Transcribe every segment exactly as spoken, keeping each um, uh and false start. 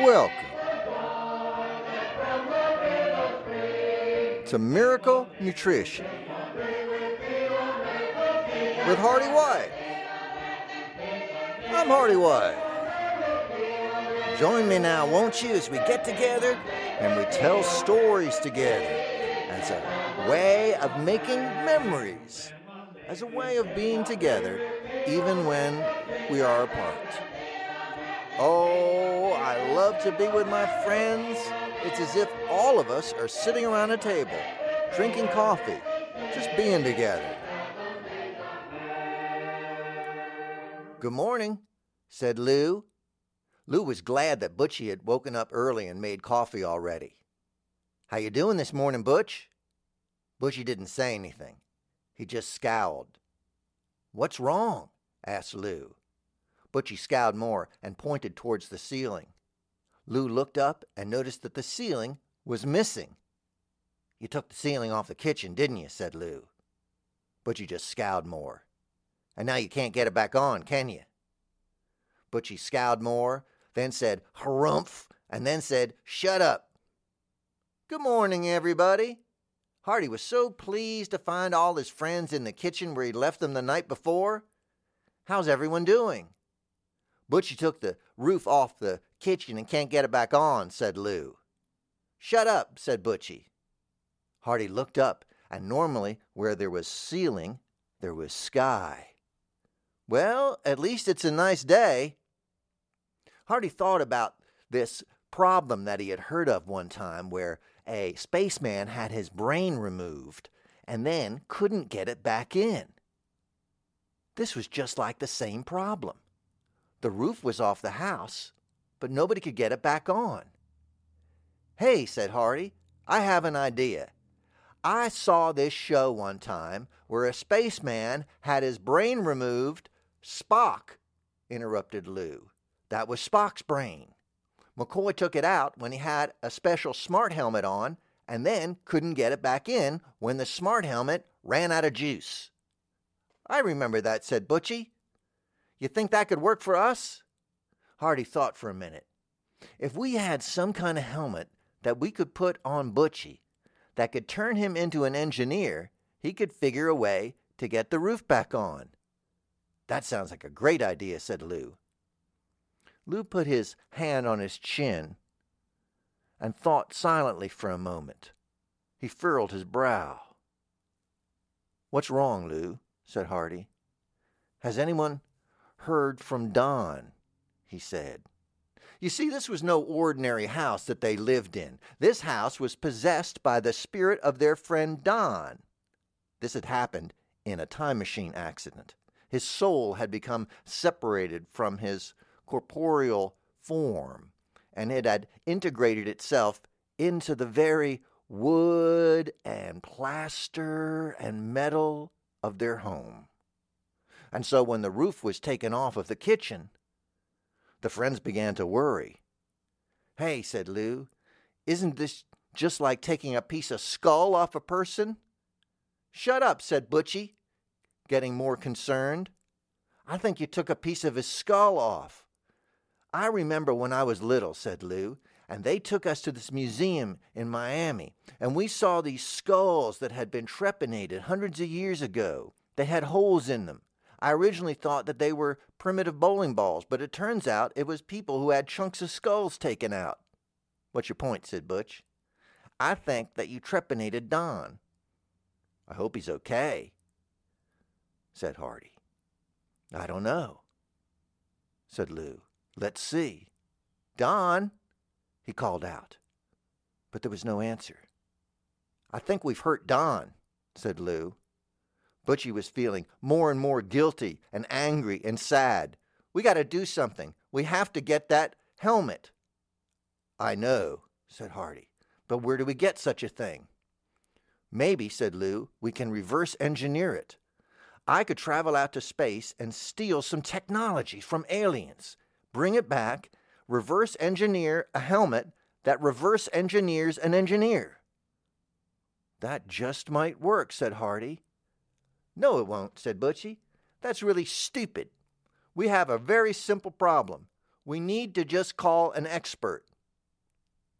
Welcome to Miracle Nutrition with Hardy White. I'm Hardy White. Join me now, won't you, as we get together and we tell stories together as a way of making memories, as a way of being together even when we are apart. Oh, I love to be with my friends. It's as if all of us are sitting around a table, drinking coffee, just being together. Good morning, said Lou. Lou was glad that Butchie had woken up early and made coffee already. How you doing this morning, Butch? Butchie didn't say anything. He just scowled. What's wrong? Asked Lou. Butchie scowled more and pointed towards the ceiling. Lou looked up and noticed that the ceiling was missing. You took the ceiling off the kitchen, didn't you? Said Lou. Butchie just scowled more. And now you can't get it back on, can you? Butchie scowled more, then said, harumph, and then said, shut up. Good morning, everybody. Hardy was so pleased to find all his friends in the kitchen where he'd left them the night before. How's everyone doing? Butchie took the roof off the kitchen and can't get it back on, said Lou. Shut up, said Butchie. Hardy looked up, and normally where there was ceiling, there was sky. Well, at least it's a nice day. Hardy thought about this problem that he had heard of one time where a spaceman had his brain removed and then couldn't get it back in. This was just like the same problem. The roof was off the house, but nobody could get it back on. Hey, said Hardy, I have an idea. I saw this show one time where a spaceman had his brain removed. Spock, interrupted Lou. That was Spock's brain. McCoy took it out when he had a special smart helmet on and then couldn't get it back in when the smart helmet ran out of juice. I remember that, said Butchie. You think that could work for us? Hardy thought for a minute. If we had some kind of helmet that we could put on Butchie that could turn him into an engineer, he could figure a way to get the roof back on. That sounds like a great idea, said Lou. Lou put his hand on his chin and thought silently for a moment. He furrowed his brow. What's wrong, Lou? Said Hardy. Has anyone heard from Don? He said. You see, this was no ordinary house that they lived in. This house was possessed by the spirit of their friend Don. This had happened in a time machine accident. His soul had become separated from his corporeal form, and it had integrated itself into the very wood and plaster and metal of their home. And so when the roof was taken off of the kitchen, the friends began to worry. Hey, said Lou, isn't this just like taking a piece of skull off a person? Shut up, said Butchie, getting more concerned. I think you took a piece of his skull off. I remember when I was little, said Lou, and they took us to this museum in Miami, and we saw these skulls that had been trepanated hundreds of years ago. They had holes in them. I originally thought that they were primitive bowling balls, but it turns out it was people who had chunks of skulls taken out. What's your point, said Butch. I think that you trepanated Don. I hope he's okay, said Hardy. I don't know, said Lou. Let's see. Don, he called out. But there was no answer. I think we've hurt Don, said Lou. Butchie was feeling more and more guilty and angry and sad. We got to do something. We have to get that helmet. I know, said Hardy, but where do we get such a thing? Maybe, said Lou, we can reverse engineer it. I could travel out to space and steal some technology from aliens, bring it back, reverse engineer a helmet that reverse engineers an engineer. That just might work, said Hardy. No, it won't, said Butchie. That's really stupid. We have a very simple problem. We need to just call an expert.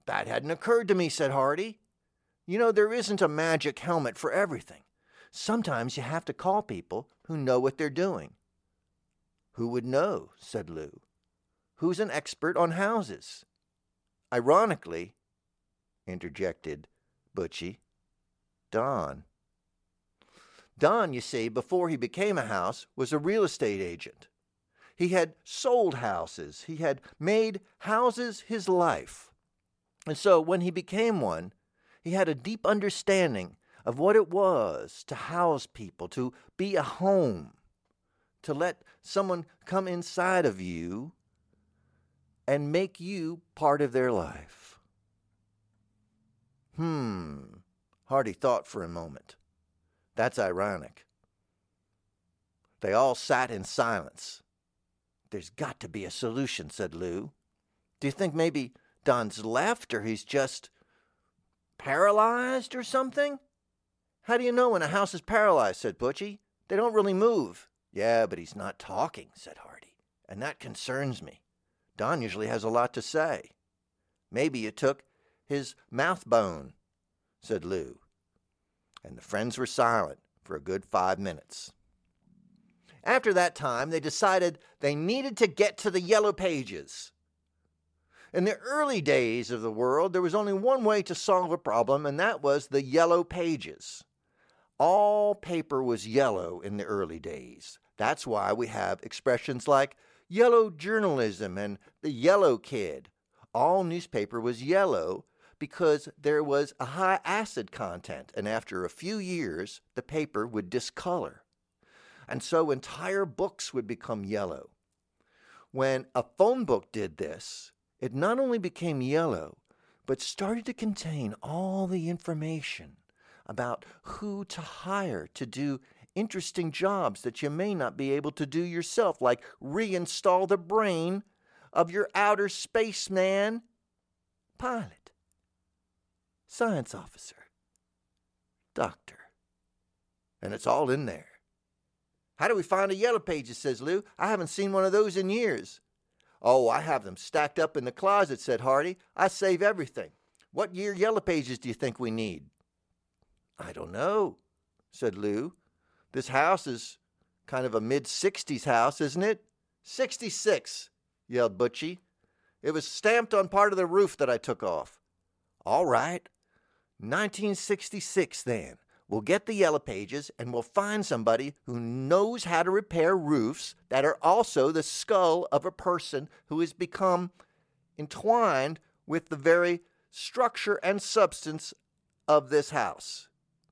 That hadn't occurred to me, said Hardy. You know, there isn't a magic helmet for everything. Sometimes you have to call people who know what they're doing. Who would know, said Lou. Who's an expert on houses? Ironically, interjected Butchie, Don. Don, you see, before he became a house, was a real estate agent. He had sold houses. He had made houses his life. And so when he became one, he had a deep understanding of what it was to house people, to be a home, to let someone come inside of you and make you part of their life. Hmm, Hardy thought for a moment. That's ironic. They all sat in silence. There's got to be a solution, said Lou. Do you think maybe Don's left, or he's just paralyzed or something? How do you know when a house is paralyzed, said Butchie. They don't really move. Yeah, but he's not talking, said Hardy, and that concerns me. Don usually has a lot to say. Maybe you took his mouth bone, said Lou. And the friends were silent for a good five minutes. After that time, they decided they needed to get to the Yellow Pages. In the early days of the world, there was only one way to solve a problem, and that was the Yellow Pages. All paper was yellow in the early days. That's why we have expressions like yellow journalism and the yellow kid. All newspaper was yellow because there was a high acid content, and after a few years, the paper would discolor. And so entire books would become yellow. When a phone book did this, it not only became yellow, but started to contain all the information about who to hire to do interesting jobs that you may not be able to do yourself, like reinstall the brain of your outer spaceman pilot, science officer, doctor. And it's all in there. How do we find a Yellow Pages, says Lou. I haven't seen one of those in years. Oh, I have them stacked up in the closet, said Hardy. I save everything. What year Yellow Pages do you think we need? I don't know, said Lou. This house is kind of a mid-sixties house, isn't it? sixty-six, yelled Butchie. It was stamped on part of the roof that I took off. All right, nineteen sixty-six then. We'll get the Yellow Pages, and we'll find somebody who knows how to repair roofs that are also the skull of a person who has become entwined with the very structure and substance of this house.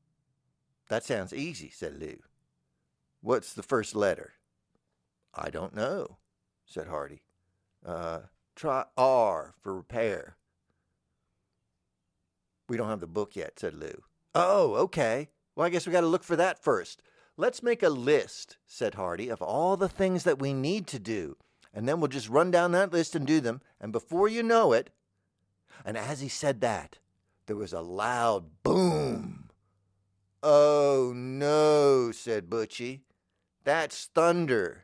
That sounds easy, said Lou. What's the first letter? I don't know, said Hardy. Uh, try R for repair. We don't have the book yet, said Lou. Oh, okay. Well, I guess we got to look for that first. Let's make a list, said Hardy, of all the things that we need to do, and then we'll just run down that list and do them, and before you know it, and as he said that, there was a loud boom. Oh, no, said Butchie. That's thunder.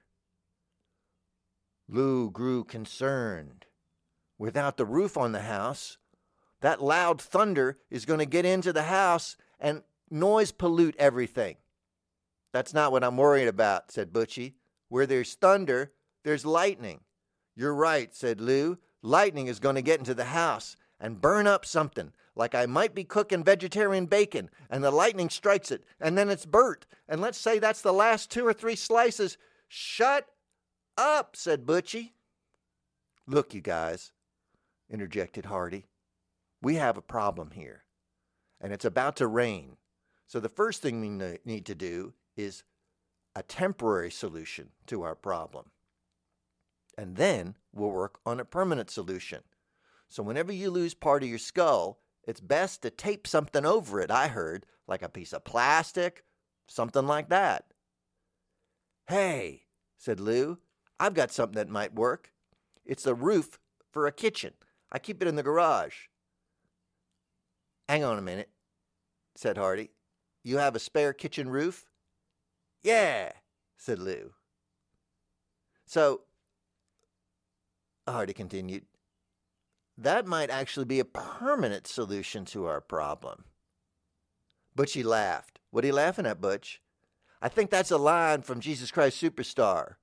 Lou grew concerned. Without the roof on the house, that loud thunder is going to get into the house and noise pollute everything. That's not what I'm worried about, said Butchie. Where there's thunder, there's lightning. You're right, said Lou. Lightning is going to get into the house and burn up something, like I might be cooking vegetarian bacon, and the lightning strikes it, and then it's burnt. And let's say that's the last two or three slices. Shut up, said Butchie. Look, you guys, interjected Hardy. We have a problem here, and it's about to rain. So the first thing we need to do is a temporary solution to our problem. And then we'll work on a permanent solution. So whenever you lose part of your skull, it's best to tape something over it, I heard, like a piece of plastic, something like that. Hey, said Lou, I've got something that might work. It's the roof for a kitchen. I keep it in the garage. Hang on a minute, said Hardy. You have a spare kitchen roof? Yeah, said Lou. So, Hardy continued, that might actually be a permanent solution to our problem. Butchie laughed. What are you laughing at, Butch? I think that's a line from Jesus Christ Superstar.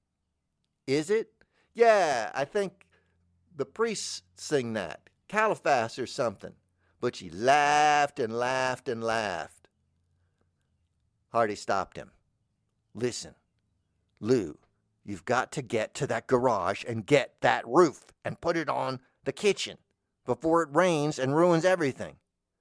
Is it? Yeah, I think the priests sing that. Caliphas or something. Butchie laughed and laughed and laughed. Hardy stopped him. Listen, Lou, you've got to get to that garage and get that roof and put it on the kitchen before it rains and ruins everything.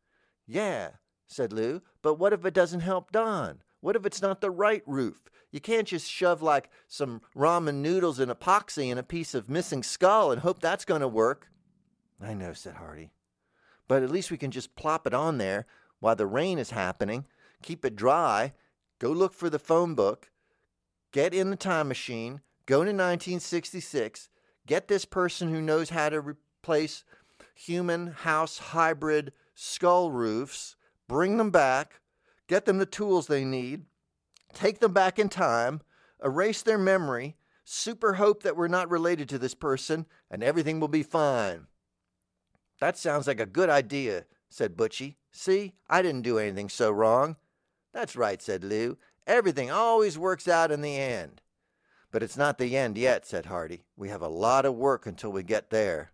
Yeah, said Lou, but what if it doesn't help Don? What if it's not the right roof? You can't just shove like some ramen noodles and epoxy in a piece of missing skull and hope that's going to work. I know, said Hardy, but at least we can just plop it on there while the rain is happening, keep it dry, go look for the phone book, get in the time machine, go to nineteen sixty-six, get this person who knows how to replace human house hybrid skull roofs, bring them back, get them the tools they need, take them back in time, erase their memory, super hope that we're not related to this person, and everything will be fine. That sounds like a good idea, said Butchie. See, I didn't do anything so wrong. That's right, said Lou. Everything always works out in the end. But it's not the end yet, said Hardy. We have a lot of work until we get there.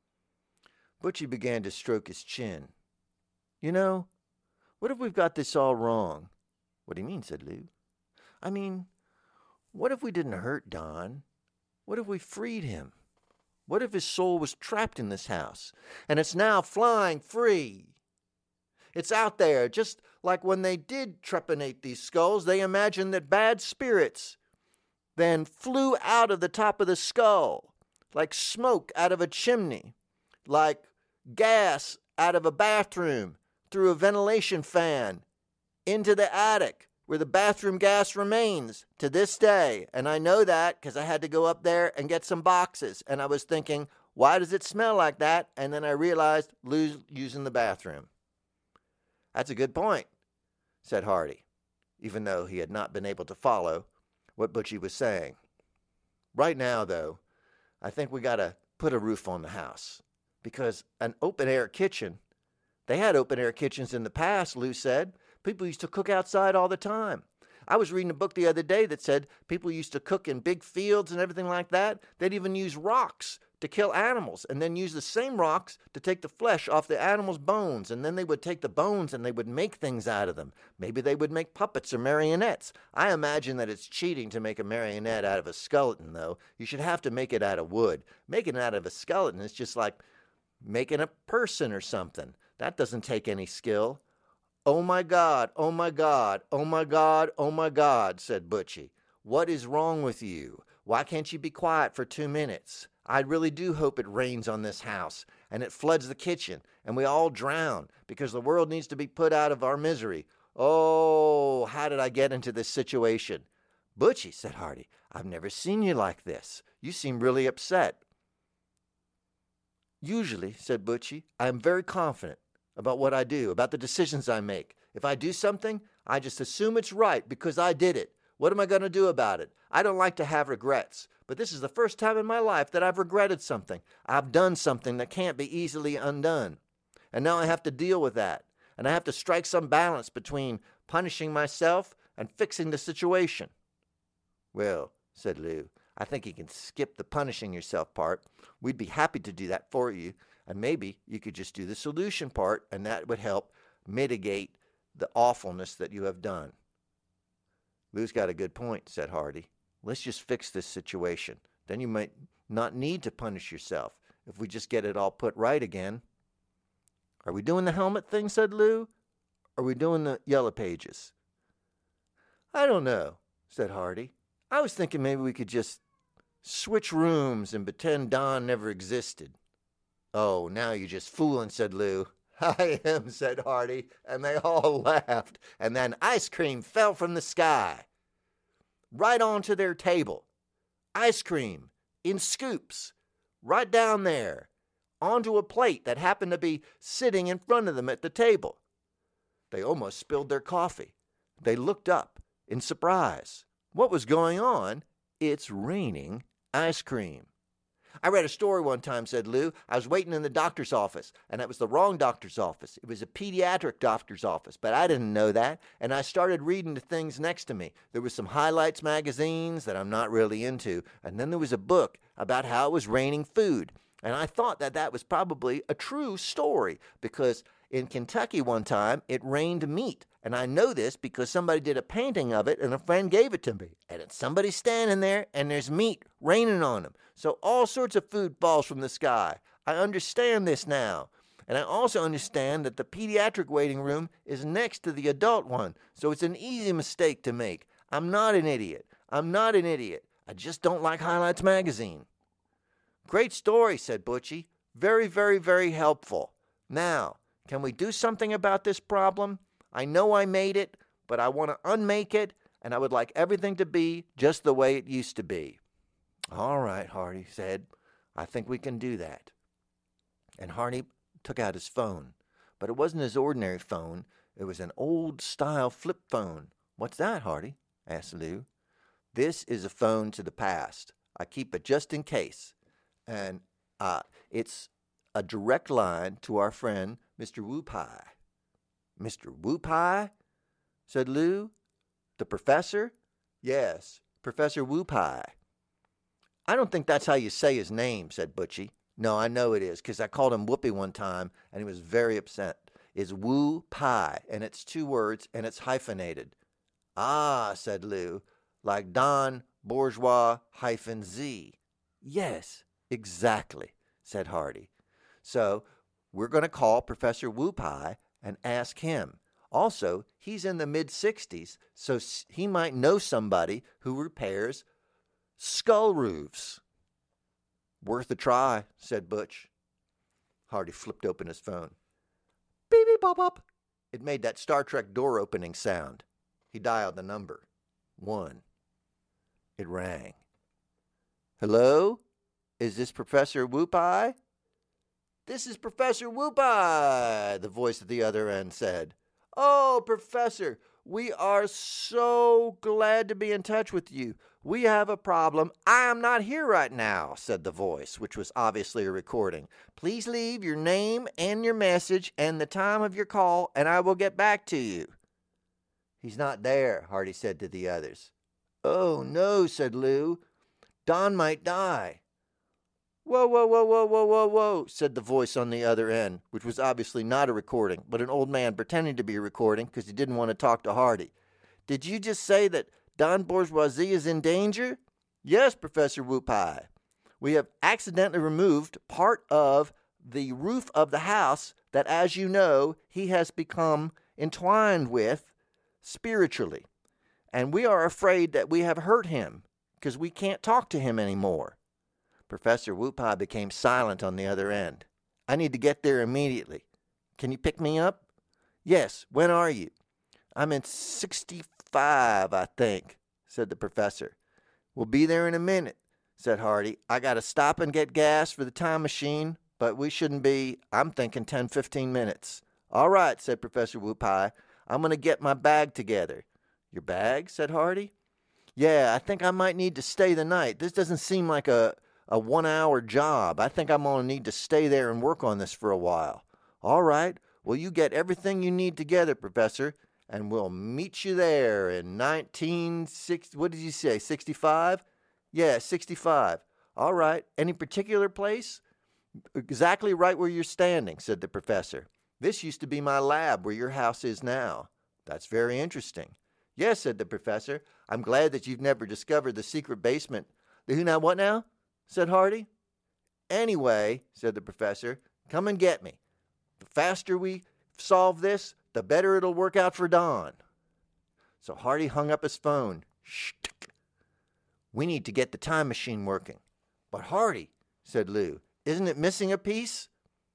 Butchie began to stroke his chin. You know, what if we've got this all wrong? What do you mean, said Lou. I mean, what if we didn't hurt Don? What if we freed him? What if his soul was trapped in this house, and it's now flying free? It's out there, just like when they did trepanate these skulls, they imagined that bad spirits then flew out of the top of the skull, like smoke out of a chimney, like gas out of a bathroom through a ventilation fan into the attic where the bathroom gas remains to this day. And I know that because I had to go up there and get some boxes. And I was thinking, why does it smell like that? And then I realized Lou's using the bathroom. That's a good point, said Hardy, even though he had not been able to follow what Butchie was saying. Right now, though, I think we got to put a roof on the house, because an open-air kitchen, they had open-air kitchens in the past, Lou said. People used to cook outside all the time. I was reading a book the other day that said people used to cook in big fields and everything like that. They'd even use rocks to kill animals, and then use the same rocks to take the flesh off the animal's bones, and then they would take the bones and they would make things out of them. Maybe they would make puppets or marionettes. I imagine that it's cheating to make a marionette out of a skeleton, though. You should have to make it out of wood. Making it out of a skeleton is just like making a person or something. That doesn't take any skill. Oh my God, oh my God, oh my God, oh my God, said Butchie. What is wrong with you? Why can't you be quiet for two minutes? I really do hope it rains on this house, and it floods the kitchen, and we all drown, because the world needs to be put out of our misery. Oh, how did I get into this situation? Butchie, said Hardy, I've never seen you like this. You seem really upset. Usually, said Butchie, I am very confident about what I do, about the decisions I make. If I do something, I just assume it's right because I did it. What am I going to do about it? I don't like to have regrets, but this is the first time in my life that I've regretted something. I've done something that can't be easily undone. And now I have to deal with that. And I have to strike some balance between punishing myself and fixing the situation. Well, said Lou, I think you can skip the punishing yourself part. We'd be happy to do that for you. And maybe you could just do the solution part, and that would help mitigate the awfulness that you have done. Lou's got a good point, said Hardy. Let's just fix this situation. Then you might not need to punish yourself if we just get it all put right again. Are we doing the helmet thing, said Lou? Are we doing the yellow pages? I don't know, said Hardy. I was thinking maybe we could just switch rooms and pretend Don never existed. Oh, now you're just fooling, said Lou. I am, said Hardy, and they all laughed. And then ice cream fell from the sky, right onto their table. Ice cream, in scoops, right down there, onto a plate that happened to be sitting in front of them at the table. They almost spilled their coffee. They looked up in surprise. What was going on? It's raining ice cream. I read a story one time, said Lou. I was waiting in the doctor's office, and it was the wrong doctor's office. It was a pediatric doctor's office, but I didn't know that, and I started reading the things next to me. There was some highlights magazines that I'm not really into, and then there was a book about how it was raining food, and I thought that that was probably a true story, because in Kentucky one time, it rained meat, and I know this because somebody did a painting of it, and a friend gave it to me, and it's somebody standing there, and there's meat raining on them. So all sorts of food falls from the sky. I understand this now. And I also understand that the pediatric waiting room is next to the adult one, so it's an easy mistake to make. I'm not an idiot. I'm not an idiot. I just don't like Highlights magazine. Great story, said Butchie. Very, very, very helpful. Now, can we do something about this problem? I know I made it, but I want to unmake it, and I would like everything to be just the way it used to be. All right, Hardy said. I think we can do that. And Hardy took out his phone, but it wasn't his ordinary phone. It was an old-style flip phone. What's that, Hardy? Asked Lou. This is a phone to the past. I keep it just in case. And uh, it's a direct line to our friend, Mister Whoopie. Mister Whoopie? Said Lou. The professor? Yes, Professor Whoopie. I don't think that's how you say his name, said Butchie. No, I know it is, because I called him Whoopi one time, and he was very upset. It's Woo Pie, and it's two words, and it's hyphenated. Ah, said Lou, like Don Bourgeois hyphen Z. Yes, exactly, said Hardy. So we're going to call Professor Woo Pie and ask him. Also, he's in the mid-sixties, so he might know somebody who repairs skull roofs. Worth a try, said Butch. Hardy flipped open his phone. Beep, beep, bop, bop. It made that Star Trek door opening sound. He dialed the number. One. It rang. Hello? Is this Professor Whoopie? This is Professor Whoopie, the voice at the other end said. Oh, Professor, we are so glad to be in touch with you. We have a problem. I am not here right now, said the voice, which was obviously a recording. Please leave your name and your message and the time of your call, and I will get back to you. He's not there, Hardy said to the others. Oh, no, said Lou. Don might die. Whoa, whoa, whoa, whoa, whoa, whoa, whoa, said the voice on the other end, which was obviously not a recording, but an old man pretending to be a recording because he didn't want to talk to Hardy. Did you just say that Don Bourgeoisie is in danger? Yes, Professor Whoopie. We have accidentally removed part of the roof of the house that, as you know, he has become entwined with spiritually. And we are afraid that we have hurt him because we can't talk to him anymore. Professor Whoopie became silent on the other end. I need to get there immediately. Can you pick me up? Yes, when are you? I'm in sixty-five, I think, said the professor. We'll be there in a minute, said Hardy. I got to stop and get gas for the time machine, but we shouldn't be, I'm thinking ten, fifteen minutes. All right, said Professor Whoopie. I'm going to get my bag together. Your bag? Said Hardy. Yeah, I think I might need to stay the night. This doesn't seem like a, a one-hour job. I think I'm going to need to stay there and work on this for a while. All right. Well, you get everything you need together, Professor, and we'll meet you there in nineteen sixty. What did you say, sixty-five? Yeah, sixty-five. All right. Any particular place? Exactly right where you're standing, said the professor. This used to be my lab where your house is now. That's very interesting. Yes, said the professor. I'm glad that you've never discovered the secret basement. Who now? What now? Said Hardy. Anyway, said the professor, come and get me. The faster we solve this, the better it'll work out for Don. So Hardy hung up his phone. Shh. We need to get the time machine working. But Hardy, said Lou, isn't it missing a piece?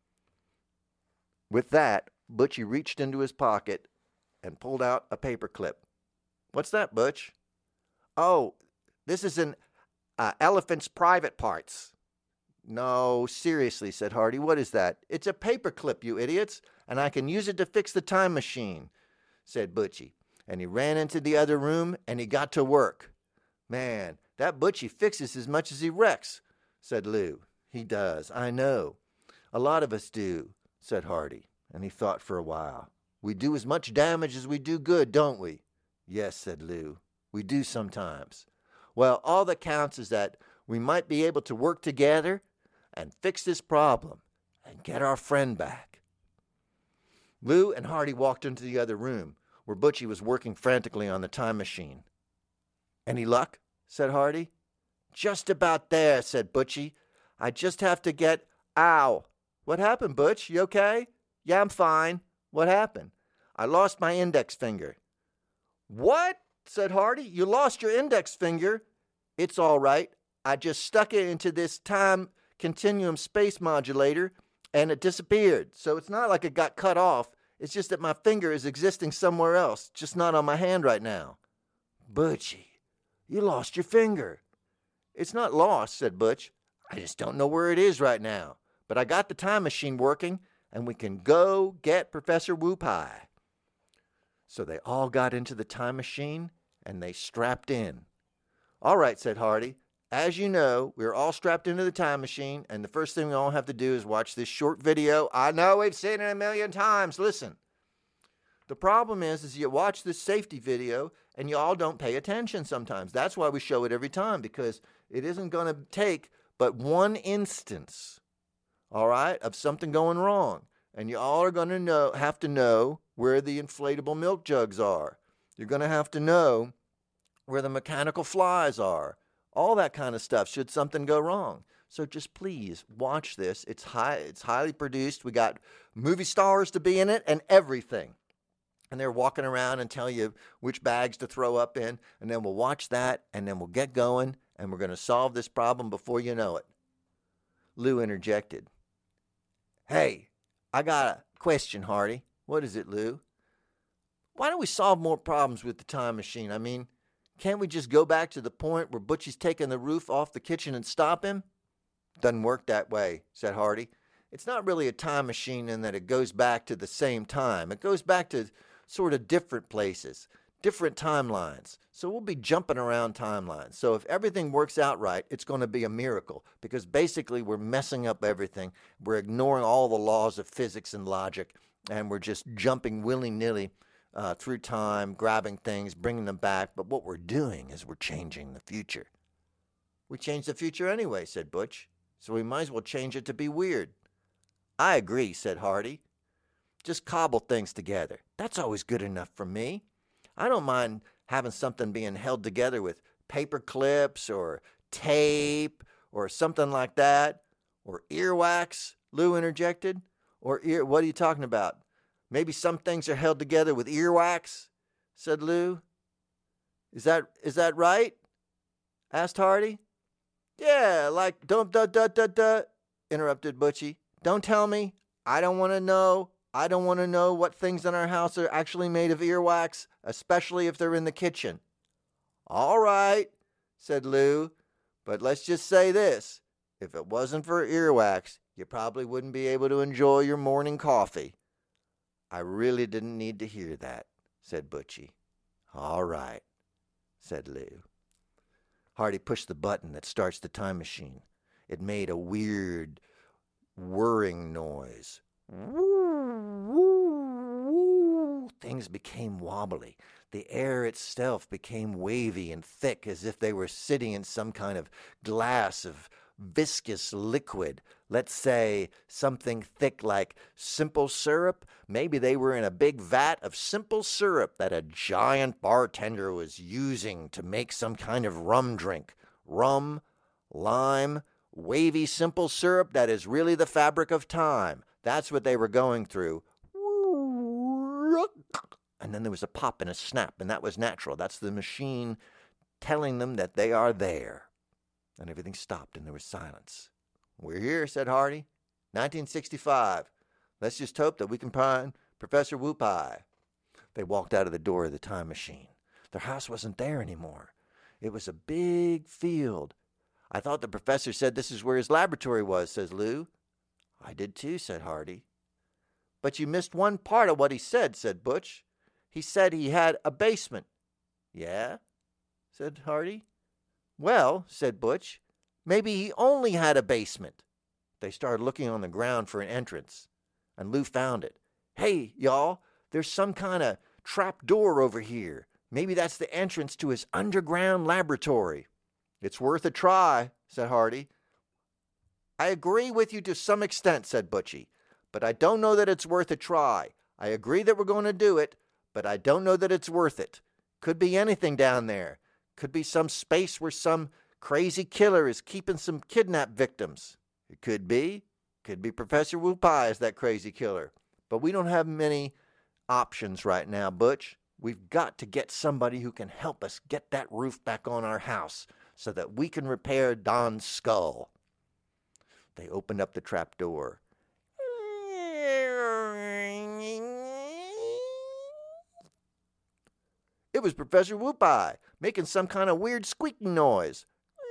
With that, Butchie reached into his pocket and pulled out a paper clip. What's that, Butch? Oh, this is an uh, elephant's private parts. No, seriously, said Hardy. What is that? It's a paper clip, you idiots, and I can use it to fix the time machine, said Butchie. And he ran into the other room, and he got to work. Man, that Butchie fixes as much as he wrecks, said Lou. He does, I know. A lot of us do, said Hardy, and he thought for a while. We do as much damage as we do good, don't we? Yes, said Lou. We do sometimes. Well, all that counts is that we might be able to work together and fix this problem and get our friend back. Lou and Hardy walked into the other room, where Butchie was working frantically on the time machine. Any luck? Said Hardy. Just about there, said Butchie. I just have to get... Ow! What happened, Butch? You okay? Yeah, I'm fine. What happened? I lost my index finger. What? Said Hardy. You lost your index finger? It's all right. I just stuck it into this time continuum space modulator and it disappeared. So it's not like it got cut off. It's just that my finger is existing somewhere else, just not on my hand right now. Butchie, you lost your finger. It's not lost, said Butch. I just don't know where it is right now. But I got the time machine working, and we can go get Professor Wu-Pie. So they all got into the time machine, and they strapped in. All right, said Hardy. As you know, we're all strapped into the time machine, and the first thing we all have to do is watch this short video. I know we've seen it a million times. Listen. The problem is, is you watch this safety video, and you all don't pay attention sometimes. That's why we show it every time, because it isn't going to take but one instance, all right, of something going wrong. And you all are going to know, have to know where the inflatable milk jugs are. You're going to have to know where the mechanical flies are. All that kind of stuff should something go wrong. So just please watch this. It's high, it's highly produced. We got movie stars to be in it and everything. And they're walking around and tell you which bags to throw up in. And then we'll watch that, and then we'll get going, and we're going to solve this problem before you know it. Lou interjected. Hey, I got a question, Hardy. What is it, Lou? Why don't we solve more problems with the time machine? I mean, can't we just go back to the point where Butchie's taking the roof off the kitchen and stop him? Doesn't work that way, said Hardy. It's not really a time machine in that it goes back to the same time. It goes back to sort of different places, different timelines. So we'll be jumping around timelines. So if everything works out right, it's going to be a miracle, because basically we're messing up everything. We're ignoring all the laws of physics and logic, and we're just jumping willy-nilly uh, through time, grabbing things, bringing them back. But what we're doing is we're changing the future. We change the future anyway, said Butch, so we might as well change it to be weird. I agree, said Hardy. Just cobble things together. That's always good enough for me. I don't mind having something being held together with paper clips or tape or something like that. Or earwax, Lou interjected. Or ear, what are you talking about? Maybe some things are held together with earwax, said Lou. Is that is that right? Asked Hardy. Yeah, like don't da da da da, interrupted Butchie. Don't tell me. I don't want to know. I don't want to know what things in our house are actually made of earwax, especially if they're in the kitchen. All right, said Lou, but let's just say this. If it wasn't for earwax, you probably wouldn't be able to enjoy your morning coffee. I really didn't need to hear that, said Butchie. All right, said Lou. Hardy pushed the button that starts the time machine. It made a weird whirring noise. Things became wobbly. The air itself became wavy and thick, as if they were sitting in some kind of glass of viscous liquid. Let's say something thick like simple syrup. Maybe they were in a big vat of simple syrup that a giant bartender was using to make some kind of rum drink. Rum, lime, wavy simple syrup that is really the fabric of time. That's what they were going through. And then there was a pop and a snap, and that was natural. That's the machine telling them that they are there. And everything stopped, and there was silence. We're here, said Hardy. nineteen sixty-five. Let's just hope that we can find Professor Wu-Pie. They walked out of the door of the time machine. Their house wasn't there anymore. It was a big field. I thought the professor said this is where his laboratory was, says Lou. I did too, said Hardy. But you missed one part of what he said, said Butch. He said he had a basement. Yeah, said Hardy. Well, said Butch, maybe he only had a basement. They started looking on the ground for an entrance, and Lou found it. "Hey, y'all, there's some kind of trap door over here. Maybe that's the entrance to his underground laboratory." "It's worth a try," said Hardy. "I agree with you to some extent," said Butchie, "but I don't know that it's worth a try. I agree that we're going to do it, but I don't know that it's worth it. Could be anything down there. Could be some space where some crazy killer is keeping some kidnapped victims. It could be. Could be Professor Wu-Pai is that crazy killer. But we don't have many options right now, Butch. We've got to get somebody who can help us get that roof back on our house so that we can repair Don's skull." They opened up the trap door. It was Professor Wu-Pai making some kind of weird squeaking noise.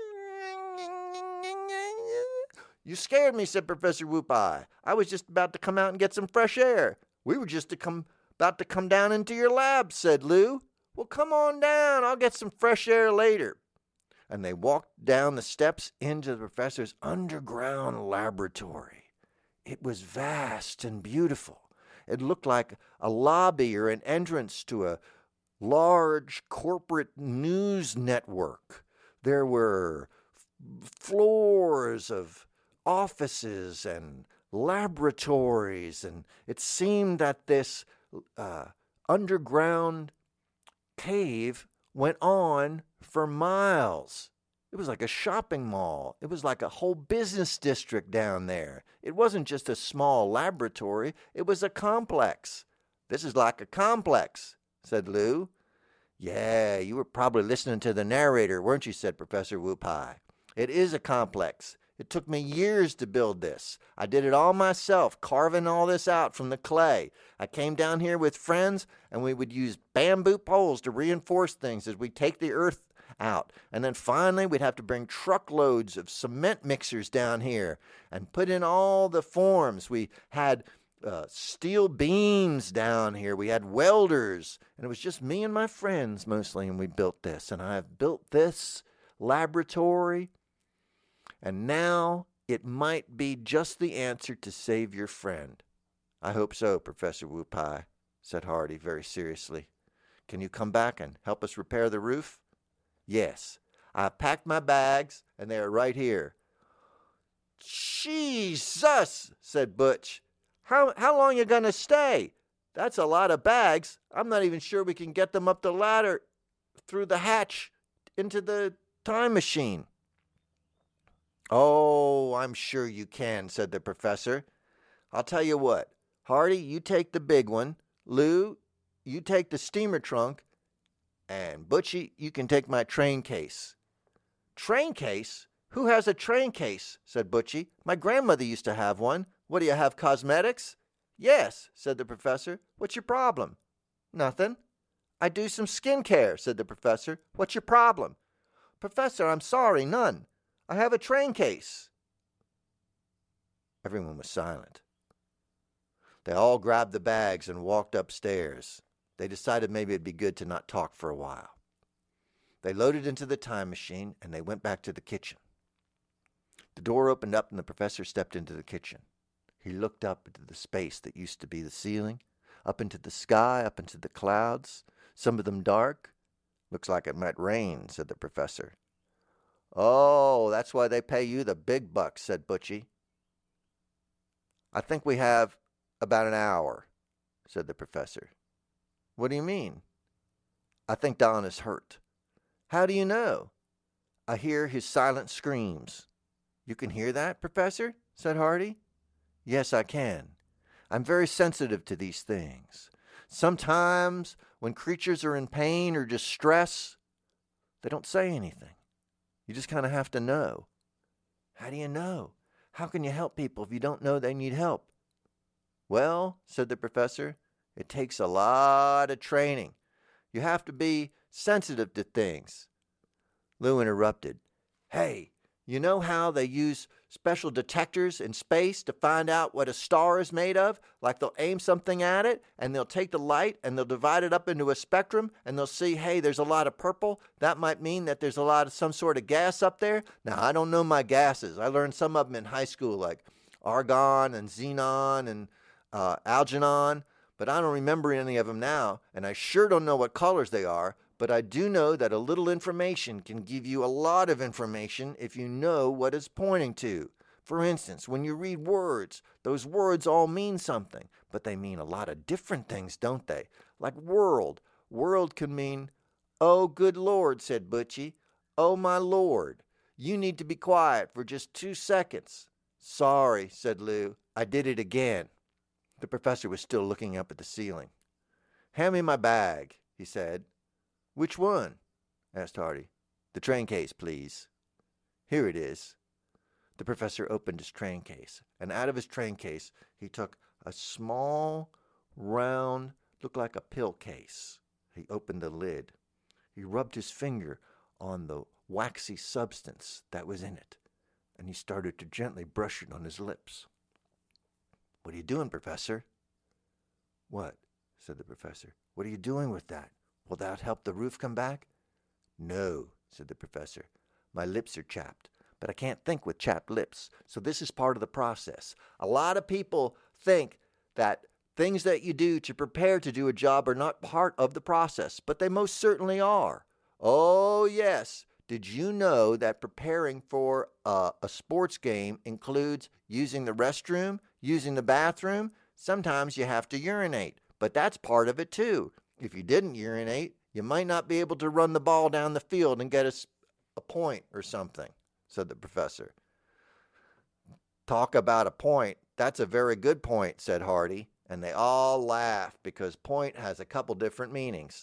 "You scared me," said Professor Wu-Pai. "I was just about to come out and get some fresh air." "We were just to come about to come down into your lab," said Lou. "Well, come on down. I'll get some fresh air later." And they walked down the steps into the professor's underground laboratory. It was vast and beautiful. It looked like a lobby or an entrance to a large corporate news network. There were f- floors of offices and laboratories, and it seemed that this uh, underground cave went on for miles. It was like a shopping mall. It was like a whole business district down there. It wasn't just a small laboratory. It was a complex. "This is like a complex," said Lou. "Yeah, you were probably listening to the narrator, weren't you?" said Professor Wu-Pai. "It is a complex. It took me years to build this. I did it all myself, carving all this out from the clay. I came down here with friends, and we would use bamboo poles to reinforce things as we take the earth out. And then finally, we'd have to bring truckloads of cement mixers down here and put in all the forms. We had uh, steel beams down here. We had welders. And it was just me and my friends mostly, and we built this. And I've built this laboratory. And now it might be just the answer to save your friend." "I hope so, Professor Wu-Pai," said Hardy very seriously. "Can you come back and help us repair the roof?" "Yes. I've packed my bags, and they are right here." "Jesus," said Butch. How, how long you going to stay? That's a lot of bags. I'm not even sure we can get them up the ladder through the hatch into the time machine." "Oh, I'm sure you can," said the professor. "I'll tell you what. Hardy, you take the big one. Lou, you take the steamer trunk. And Butchie, you can take my train case." "Train case? Who has a train case?" said Butchie. "My grandmother used to have one. What, do you have cosmetics?" "Yes," said the professor. "What's your problem?" "Nothing. I do some skin care," said the professor. "What's your problem?" "Professor, I'm sorry, none. I have a train case." Everyone was silent. They all grabbed the bags and walked upstairs. They decided maybe it'd be good to not talk for a while. They loaded into the time machine, and they went back to the kitchen. The door opened up, and the professor stepped into the kitchen. He looked up into the space that used to be the ceiling, up into the sky, up into the clouds, some of them dark. "Looks like it might rain," said the professor. "Oh, that's why they pay you the big bucks," said Butchie. "I think we have about an hour," said the professor. "What do you mean?" "I think Don is hurt." "How do you know?" "I hear his silent screams." "You can hear that, Professor?" said Hardy. "Yes, I can. I'm very sensitive to these things. Sometimes when creatures are in pain or distress, they don't say anything. You just kind of have to know." "How do you know? How can you help people if you don't know they need help?" "Well," said the professor, "it takes a lot of training. You have to be sensitive to things." Lou interrupted. "Hey, you know how they use special detectors in space to find out what a star is made of? Like they'll aim something at it, and they'll take the light, and they'll divide it up into a spectrum, and they'll see, hey, there's a lot of purple. That might mean that there's a lot of some sort of gas up there. Now, I don't know my gases. I learned some of them in high school, like argon and xenon and uh, algernon, but I don't remember any of them now, and I sure don't know what colors they are, but I do know that a little information can give you a lot of information if you know what it's pointing to. For instance, when you read words, those words all mean something, but they mean a lot of different things, don't they? Like world. World can mean, "Oh, good Lord," said Butchie. "Oh, my Lord. You need to be quiet for just two seconds." "Sorry," said Lou. "I did it again." The professor was still looking up at the ceiling. "Hand me my bag," he said. "Which one?" asked Hardy. "The train case, please." "Here it is." The professor opened his train case, and out of his train case he took a small, round, looked like a pill case. He opened the lid. He rubbed his finger on the waxy substance that was in it, and he started to gently brush it on his lips. "What are you doing, Professor?" "What?" said the professor. "What are you doing with that? Will that help the roof come back?" "No," said the professor. "My lips are chapped, but I can't think with chapped lips, so this is part of the process. A lot of people think that things that you do to prepare to do a job are not part of the process, but they most certainly are. Oh, yes. Did you know that preparing for a, a sports game includes using the restroom, using the bathroom? Sometimes you have to urinate, but that's part of it too. If you didn't urinate, you might not be able to run the ball down the field and get a, a point or something," said the professor. "Talk about a point. That's a very good point," said Hardy, and they all laughed because point has a couple different meanings.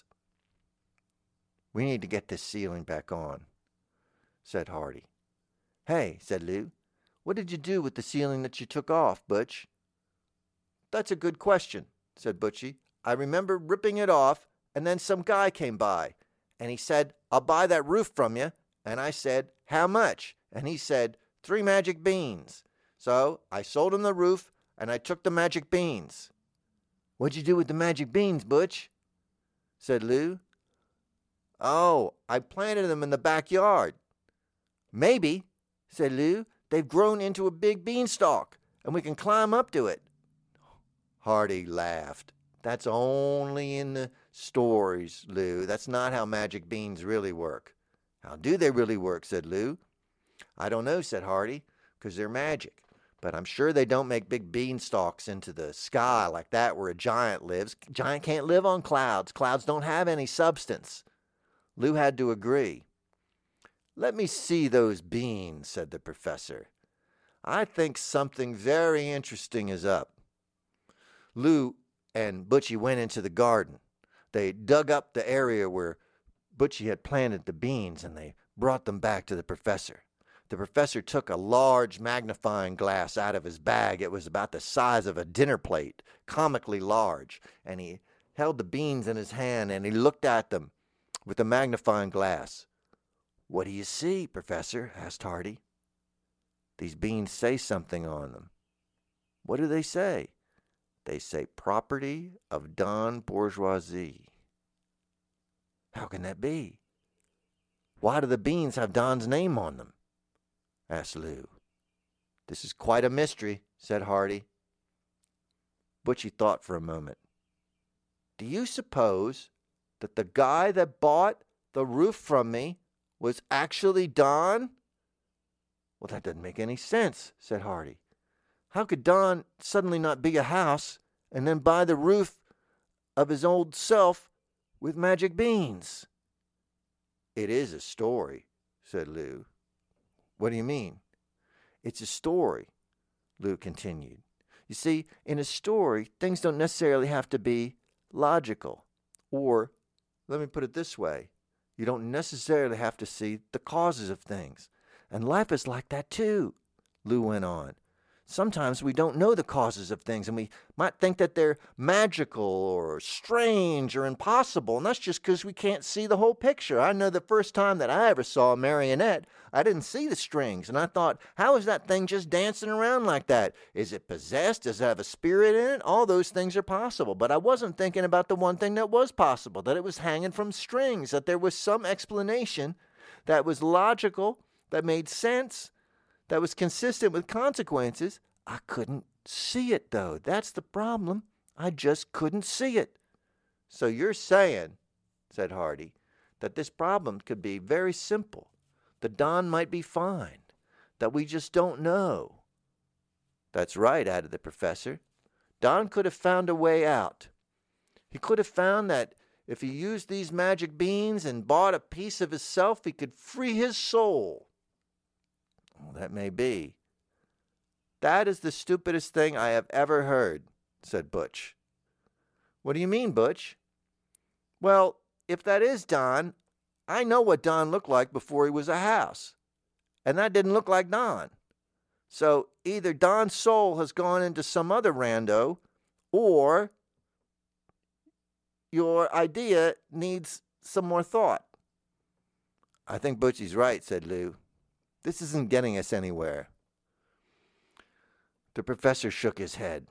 "We need to get this ceiling back on," said Hardy. "Hey," said Lou, "what did you do with the ceiling that you took off, Butch?" "That's a good question," said Butchie. "I remember ripping it off, and then some guy came by, and he said, 'I'll buy that roof from you.' And I said, 'How much?' And he said, 'Three magic beans.' So I sold him the roof, and I took the magic beans." "What'd you do with the magic beans, Butch?" said Lou. "Oh, I planted them in the backyard." "Maybe," said Lou, "they've grown into a big beanstalk, and we can climb up to it." Hardy laughed. "That's only in the stories, Lou. That's not how magic beans really work." "How do they really work?" said Lou. "I don't know," said Hardy, "because they're magic. But I'm sure they don't make big beanstalks into the sky like that where a giant lives. Giant can't live on clouds. Clouds don't have any substance." Lou had to agree. "Let me see those beans," said the professor. "I think something very interesting is up." Lou and Butchie went into the garden. They dug up the area where Butchie had planted the beans, and they brought them back to the professor. The professor took a large magnifying glass out of his bag. It was about the size of a dinner plate, comically large, and he held the beans in his hand, and he looked at them with the magnifying glass. "What do you see, Professor?" asked Hardy. "These beans say something on them." "What do they say?" "They say property of Don Bourgeoisie." "How can that be? Why do the beans have Don's name on them?" asked Lou. "This is quite a mystery," said Hardy. Butchie thought for a moment. "Do you suppose that the guy that bought the roof from me was actually Don?" "Well, that doesn't make any sense," said Hardy. "How could Don suddenly not be a house and then buy the roof of his old self with magic beans?" "It is a story," said Lou. "What do you mean?" "It's a story," Lou continued. "You see, in a story, things don't necessarily have to be logical. Or, let me put it this way, you don't necessarily have to see the causes of things. And life is like that too," Lou went on. "Sometimes we don't know the causes of things, and we might think that they're magical or strange or impossible, and that's just because we can't see the whole picture. I know the first time that I ever saw a marionette, I didn't see the strings, and I thought, how is that thing just dancing around like that? Is it possessed? Does it have a spirit in it? All those things are possible, but I wasn't thinking about the one thing that was possible, that it was hanging from strings, that there was some explanation that was logical, that made sense, that was consistent with consequences. I couldn't see it, though. That's the problem. I just couldn't see it. So you're saying, said Hardy, that this problem could be very simple. That Don might be fine. That we just don't know. That's right, added the professor. Don could have found a way out. He could have found that if he used these magic beans and bought a piece of himself, he could free his soul. Well, that may be. That is the stupidest thing I have ever heard, said Butch. What do you mean, Butch? Well, if that is Don, I know what Don looked like before he was a house. And that didn't look like Don. So either Don's soul has gone into some other rando, or your idea needs some more thought. I think Butchie's right, said Lou. This isn't getting us anywhere. The professor shook his head.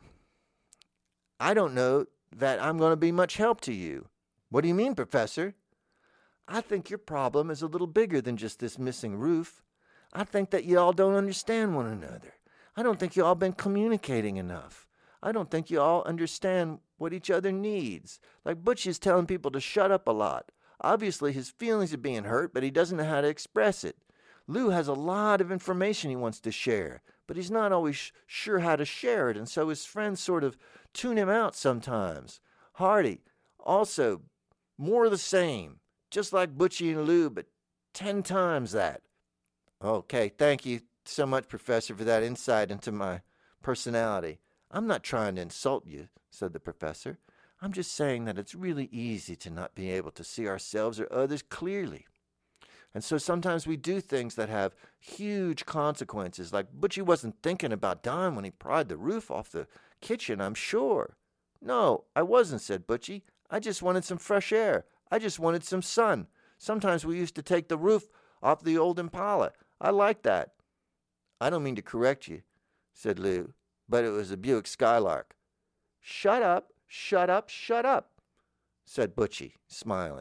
I don't know that I'm going to be much help to you. What do you mean, Professor? I think your problem is a little bigger than just this missing roof. I think that you all don't understand one another. I don't think you all been communicating enough. I don't think you all understand what each other needs. Like Butch is telling people to shut up a lot. Obviously his feelings are being hurt, but he doesn't know how to express it. Lou has a lot of information he wants to share, but he's not always sh- sure how to share it, and so his friends sort of tune him out sometimes. Hardy, also, more of the same, just like Butchie and Lou, but ten times that. Okay, thank you so much, Professor, for that insight into my personality. I'm not trying to insult you, said the professor. I'm just saying that it's really easy to not be able to see ourselves or others clearly. And so sometimes we do things that have huge consequences, like Butchie wasn't thinking about Don when he pried the roof off the kitchen, I'm sure. No, I wasn't, said Butchie. I just wanted some fresh air. I just wanted some sun. Sometimes we used to take the roof off the old Impala. I like that. I don't mean to correct you, said Lou, but it was a Buick Skylark. Shut up, shut up, shut up, said Butchie, smiling.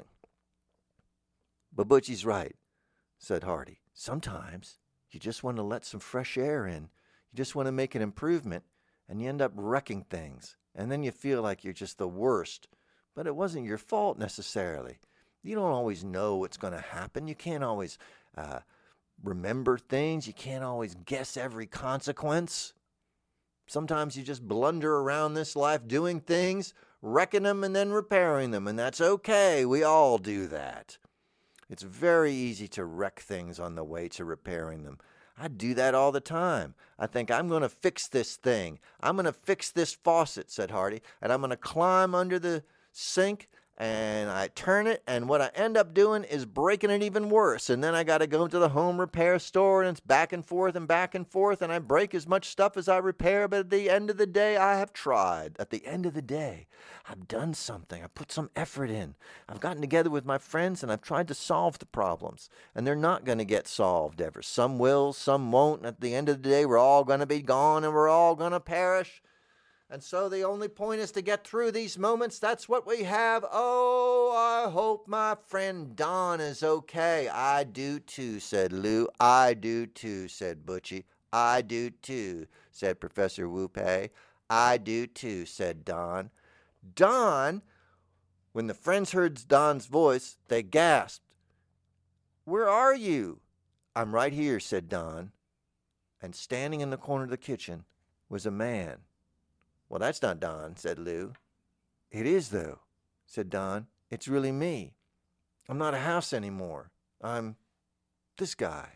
But Butchie's right, said Hardy. Sometimes you just want to let some fresh air in. You just want to make an improvement, and you end up wrecking things. And then you feel like you're just the worst. But it wasn't your fault necessarily. You don't always know what's going to happen. You can't always uh, remember things. You can't always guess every consequence. Sometimes you just blunder around this life doing things, wrecking them, and then repairing them. And that's okay. We all do that. It's very easy to wreck things on the way to repairing them. I do that all the time. I think I'm going to fix this thing. I'm going to fix this faucet, said Hardy, and I'm going to climb under the sink, and I turn it, and what I end up doing is breaking it even worse. And then I got to go to the home repair store, and it's back and forth and back and forth, and I break as much stuff as I repair, but at the end of the day, I have tried. At the end of the day, I've done something. I put some effort in. I've gotten together with my friends, and I've tried to solve the problems, and they're not going to get solved ever. Some will, some won't, and at the end of the day, we're all going to be gone, and we're all going to perish. And so the only point is to get through these moments. That's what we have. Oh, I hope my friend Don is okay. I do too, said Lou. I do too, said Butchie. I do too, said Professor Wu-Pei. I do too, said Don. Don, when the friends heard Don's voice, they gasped. Where are you? I'm right here, said Don. And standing in the corner of the kitchen was a man. Well, that's not Don, said Lou. It is, though, said Don. It's really me. I'm not a house anymore. I'm this guy.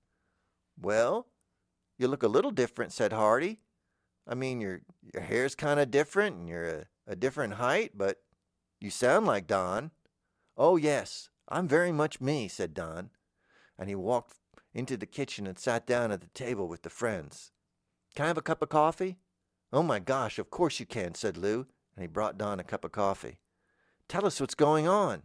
Well, you look a little different, said Hardy. I mean, your your hair's kind of different, and you're a, a different height, but you sound like Don. Oh, yes, I'm very much me, said Don. And he walked into the kitchen and sat down at the table with the friends. Can I have a cup of coffee? Oh, my gosh, of course you can, said Lou, and he brought Don a cup of coffee. Tell us what's going on.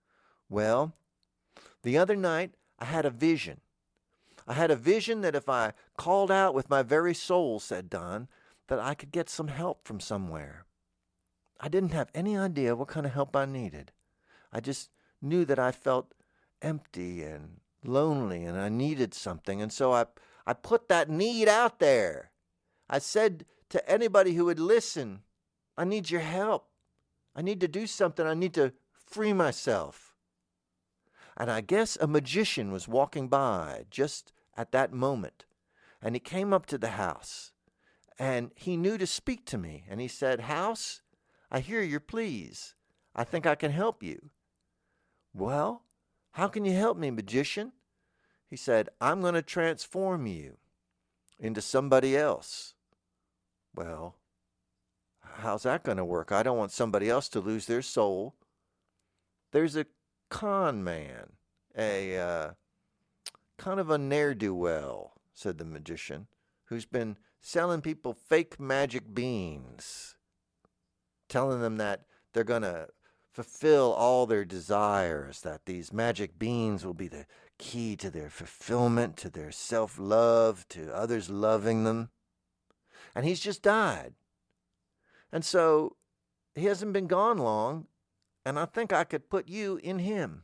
Well, the other night I had a vision. I had a vision that if I called out with my very soul, said Don, that I could get some help from somewhere. I didn't have any idea what kind of help I needed. I just knew that I felt empty and lonely and I needed something, and so I, I put that need out there. I said to anybody who would listen, I need your help. I need to do something. I need to free myself. And I guess a magician was walking by just at that moment. And he came up to the house. And he knew to speak to me. And he said, House, I hear your pleas. I think I can help you. Well, how can you help me, magician? He said, I'm going to transform you into somebody else. Well, how's that going to work? I don't want somebody else to lose their soul. There's a con man, a uh, kind of a ne'er-do-well, said the magician, who's been selling people fake magic beans, telling them that they're going to fulfill all their desires, that these magic beans will be the key to their fulfillment, to their self-love, to others loving them. And he's just died. And so he hasn't been gone long, and I think I could put you in him.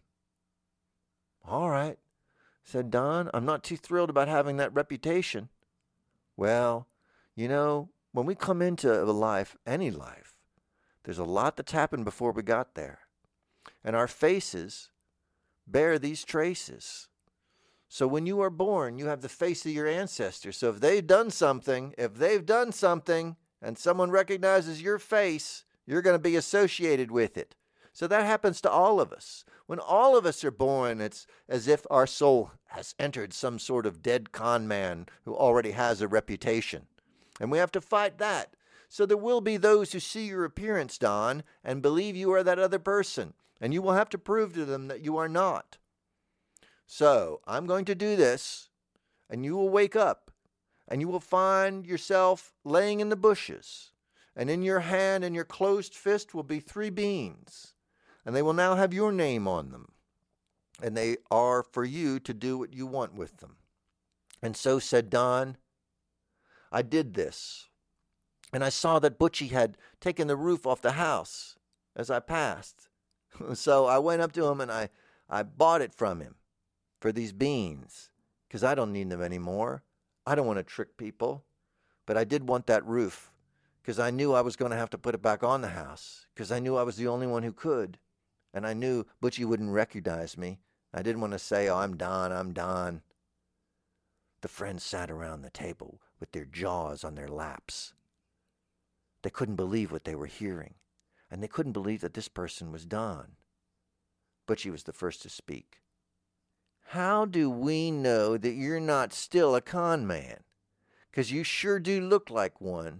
All right, said Don. I'm not too thrilled about having that reputation. Well, you know, when we come into a life, any life, there's a lot that's happened before we got there. And our faces bear these traces. So when you are born, you have the face of your ancestors. So if they've done something, if they've done something and someone recognizes your face, you're going to be associated with it. So that happens to all of us. When all of us are born, it's as if our soul has entered some sort of dead con man who already has a reputation. And we have to fight that. So there will be those who see your appearance, Don, and believe you are that other person. And you will have to prove to them that you are not. So I'm going to do this, and you will wake up, and you will find yourself laying in the bushes. And in your hand and your closed fist will be three beans. And they will now have your name on them. And they are for you to do what you want with them. And so said Don, I did this. And I saw that Butchie had taken the roof off the house as I passed. So I went up to him and I, I bought it from him for these beans, because I don't need them anymore. I don't want to trick people. But I did want that roof, because I knew I was going to have to put it back on the house, because I knew I was the only one who could. And I knew Butchie wouldn't recognize me. I didn't want to say, oh, I'm Don, I'm Don. The friends sat around the table with their jaws on their laps. They couldn't believe what they were hearing, and they couldn't believe that this person was Don. Butchie was the first to speak. How do we know that you're not still a con man? 'Cause you sure do look like one.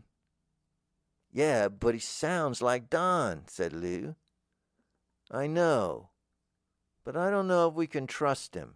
Yeah, but he sounds like Don, said Lou. I know, but I don't know if we can trust him.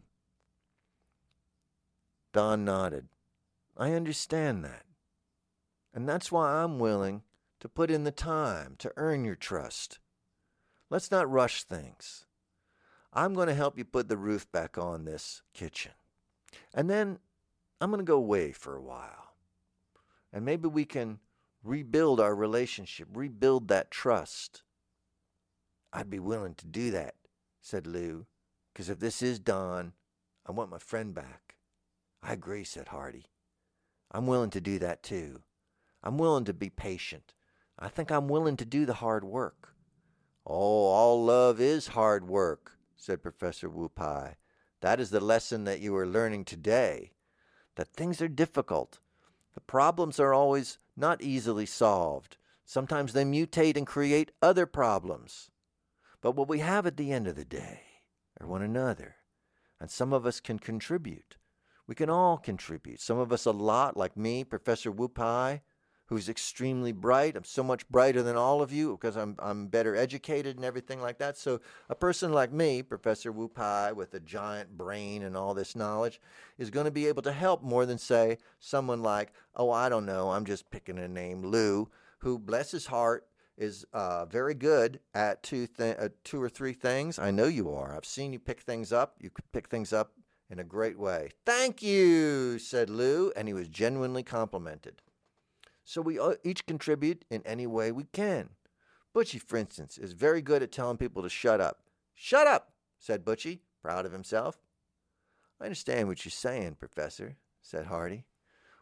Don nodded. I understand that. And that's why I'm willing to put in the time to earn your trust. Let's not rush things. I'm going to help you put the roof back on this kitchen. And then I'm going to go away for a while. And maybe we can rebuild our relationship, rebuild that trust. I'd be willing to do that, said Lou, because if this is Don, I want my friend back. I agree, said Hardy. I'm willing to do that too. I'm willing to be patient. I think I'm willing to do the hard work. Oh, all love is hard work, said Professor Wu-Pai. That is the lesson that you are learning today, that things are difficult. The problems are always not easily solved. Sometimes they mutate and create other problems. But what we have at the end of the day are one another. And some of us can contribute. We can all contribute. Some of us a lot, like me, Professor Wu-Pai, who's extremely bright. I'm so much brighter than all of you because I'm I'm better educated and everything like that. So a person like me, Professor Wu-Pai, with a giant brain and all this knowledge, is going to be able to help more than, say, someone like, oh, I don't know, I'm just picking a name, Lou, who, bless his heart, is uh, very good at two, th- uh, two or three things. I know you are. I've seen you pick things up. You could pick things up in a great way. Thank you, said Lou, and he was genuinely complimented. So we each contribute in any way we can. Butchie, for instance, is very good at telling people to shut up. Shut up, said Butchie, proud of himself. I understand what you're saying, Professor, said Hardy.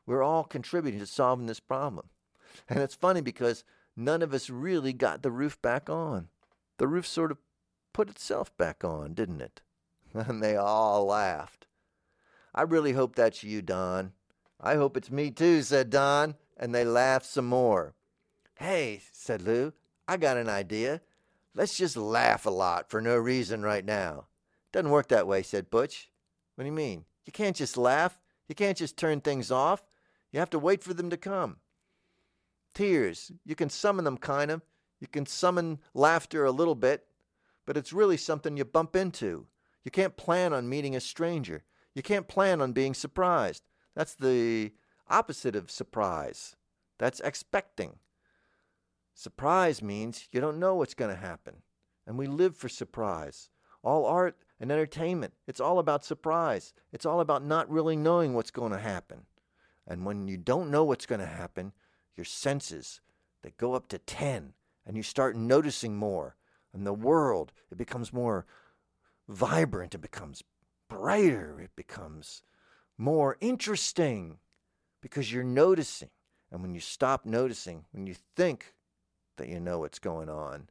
We're all contributing to solving this problem. And it's funny because none of us really got the roof back on. The roof sort of put itself back on, didn't it? And they all laughed. I really hope that's you, Don. I hope it's me too, said Don, and they laughed some more. Hey, said Lou, I got an idea. Let's just laugh a lot for no reason right now. Doesn't work that way, said Butch. What do you mean? You can't just laugh. You can't just turn things off. You have to wait for them to come. Tears, you can summon them kind of. You can summon laughter a little bit, but it's really something you bump into. You can't plan on meeting a stranger. You can't plan on being surprised. That's the opposite of surprise. That's expecting. Surprise means you don't know what's going to happen, and we live for surprise. All art and entertainment, it's all about surprise. It's all about not really knowing what's going to happen. And when you don't know what's going to happen, your senses, they go up to ten, and you start noticing more. And the world, it becomes more vibrant. It becomes brighter. It becomes more interesting because you're noticing. And when you stop noticing, when you think that you know what's going on,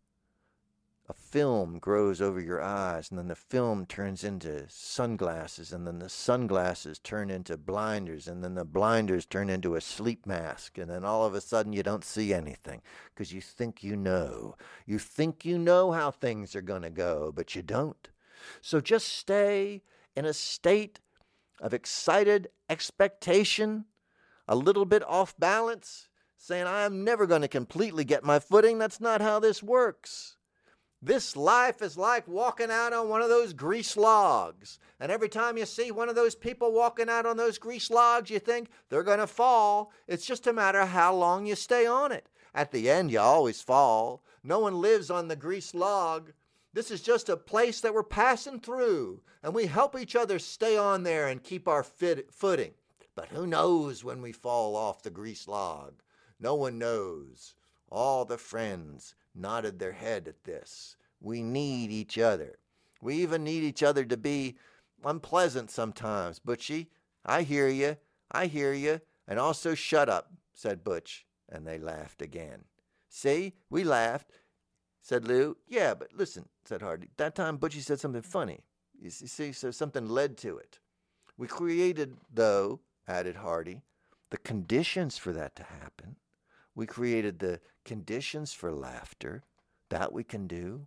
a film grows over your eyes, and then the film turns into sunglasses, and then the sunglasses turn into blinders, and then the blinders turn into a sleep mask, and then all of a sudden you don't see anything because you think you know. You think you know how things are going to go, but you don't. So just stay in a state of excited expectation, a little bit off balance, saying, I am never going to completely get my footing. That's not how this works. This life is like walking out on one of those grease logs. And every time you see one of those people walking out on those grease logs, you think they're going to fall. It's just a matter of how long you stay on it. At the end, you always fall. No one lives on the grease log. This is just a place that we're passing through, and we help each other stay on there and keep our fit, footing. But who knows when we fall off the grease log? No one knows. All the friends nodded their head at this. We need each other. We even need each other to be unpleasant sometimes. Butchie, I hear you. I hear you. And also shut up, said Butch. And they laughed again. See, we laughed, said Lou. Yeah, but listen, said Hardy. That time Butchie said something funny. You see, so something led to it. We created, though, added Hardy, the conditions for that to happen. We created the conditions for laughter. That we can do.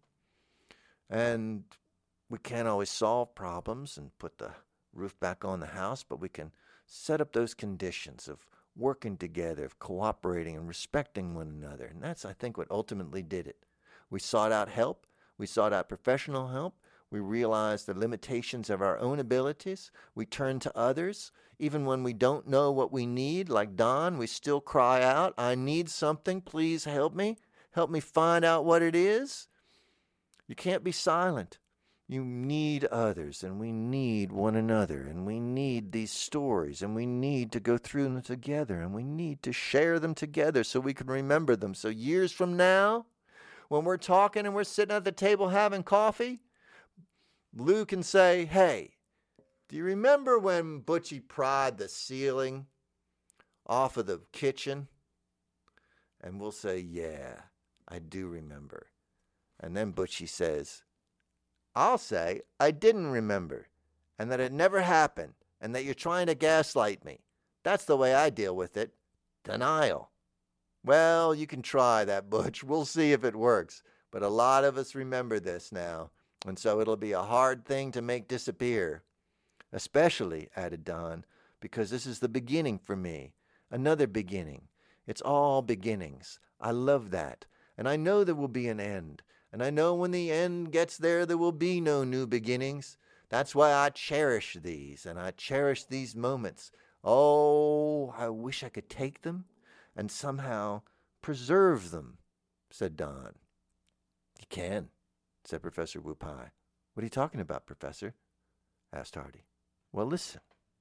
And we can't always solve problems and put the roof back on the house, but we can set up those conditions of working together, of cooperating and respecting one another. And that's, I think, what ultimately did it. We sought out help. We sought out professional help. We realized the limitations of our own abilities. We turn to others. Even when we don't know what we need, like Don, we still cry out, I need something, please help me. Help me find out what it is. You can't be silent. You need others, and we need one another, and we need these stories, and we need to go through them together, and we need to share them together so we can remember them. So years from now, when we're talking and we're sitting at the table having coffee, Lou can say, hey, do you remember when Butchie pried the ceiling off of the kitchen? And we'll say, yeah, I do remember. And then Butchie says, I'll say I didn't remember, and that it never happened, and that you're trying to gaslight me. That's the way I deal with it. Denial. Well, you can try that, Butch. We'll see if it works. But a lot of us remember this now, and so it'll be a hard thing to make disappear. Especially, added Don, because this is the beginning for me. Another beginning. It's all beginnings. I love that. And I know there will be an end. And I know when the end gets there, there will be no new beginnings. That's why I cherish these, and I cherish these moments. Oh, I wish I could take them and somehow preserve them, said Don. You can, said Professor Wu-Pai. What are you talking about, Professor? Asked Hardy. Well, listen.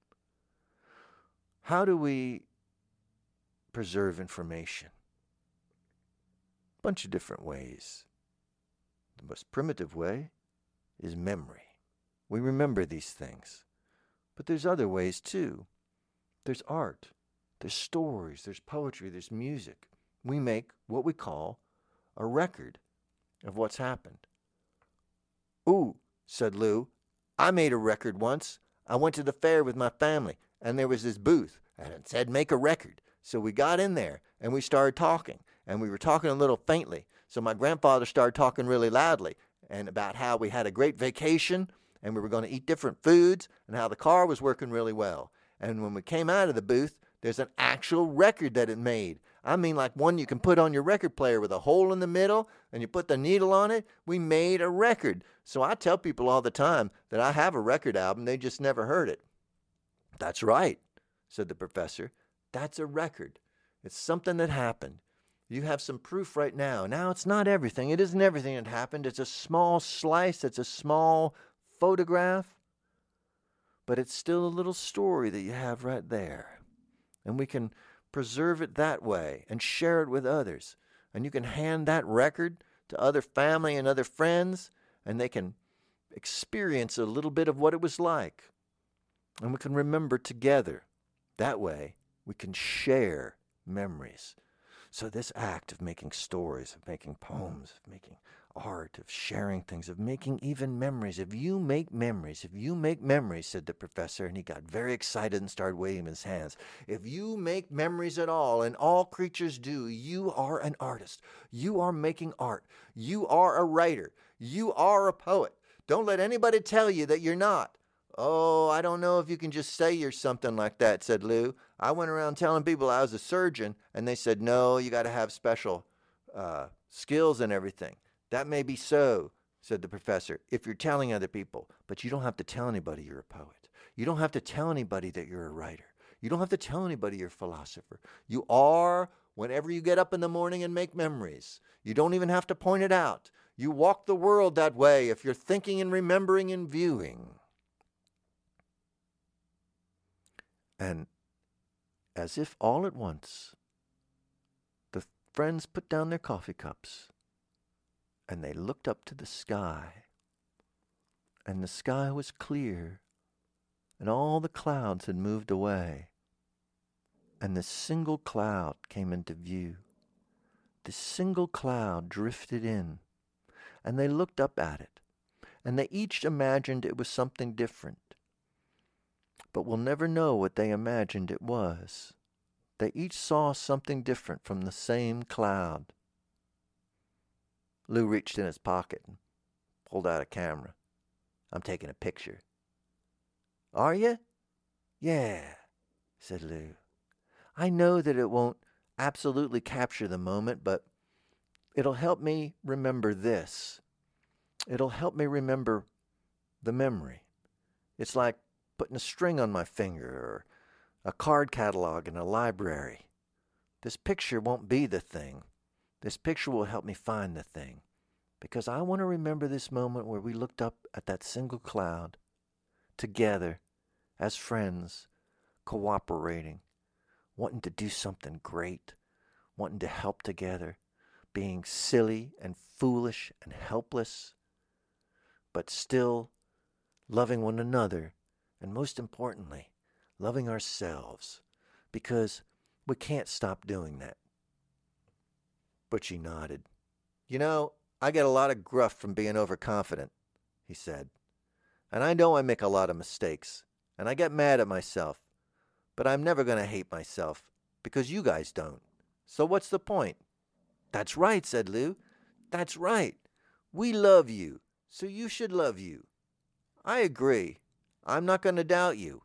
How do we preserve information? A bunch of different ways. The most primitive way is memory. We remember these things. But there's other ways too. There's art. There's stories, there's poetry, there's music. We make what we call a record of what's happened. Ooh, said Lou, I made a record once. I went to the fair with my family, and there was this booth, and it said make a record. So we got in there, and we started talking, and we were talking a little faintly. So my grandfather started talking really loudly, and about how we had a great vacation, and we were going to eat different foods, and how the car was working really well. And when we came out of the booth, there's an actual record that it made. I mean, like one you can put on your record player with a hole in the middle, and you put the needle on it. We made a record. So I tell people all the time that I have a record album. They just never heard it. That's right, said the professor. That's a record. It's something that happened. You have some proof right now. Now, it's not everything. It isn't everything that happened. It's a small slice. It's a small photograph. But it's still a little story that you have right there. And we can preserve it that way and share it with others. And you can hand that record to other family and other friends, and they can experience a little bit of what it was like. And we can remember together. That way, we can share memories. So this act of making stories, of making poems, of making art, of sharing things, of making even memories. If you make memories, if you make memories, said the professor, and he got very excited and started waving his hands. If you make memories at all, and all creatures do, you are an artist. You are making art. You are a writer. You are a poet. Don't let anybody tell you that you're not. Oh, I don't know if you can just say you're something like that, said Lou. I went around telling people I was a surgeon, and they said, no, you got to have special uh, skills and everything. That may be so, said the professor, if you're telling other people. But you don't have to tell anybody you're a poet. You don't have to tell anybody that you're a writer. You don't have to tell anybody you're a philosopher. You are whenever you get up in the morning and make memories. You don't even have to point it out. You walk the world that way if you're thinking and remembering and viewing. And as if all at once, the friends put down their coffee cups and they looked up to the sky. And the sky was clear, and all the clouds had moved away. And this single cloud came into view. This single cloud drifted in, and they looked up at it, and they each imagined it was something different. But we'll never know what they imagined it was. They each saw something different from the same cloud. Lou reached in his pocket and pulled out a camera. I'm taking a picture. Are you? Yeah, said Lou. I know that it won't absolutely capture the moment, but it'll help me remember this. It'll help me remember the memory. It's like putting a string on my finger or a card catalog in a library. This picture won't be the thing. This picture will help me find the thing, because I want to remember this moment where we looked up at that single cloud, together, as friends, cooperating, wanting to do something great, wanting to help together, being silly and foolish and helpless, but still loving one another, and most importantly, loving ourselves, because we can't stop doing that. Butchie nodded. You know, I get a lot of gruff from being overconfident, he said. And I know I make a lot of mistakes, and I get mad at myself. But I'm never going to hate myself, because you guys don't. So what's the point? That's right, said Lou. That's right. We love you, so you should love you. I agree. I'm not going to doubt you.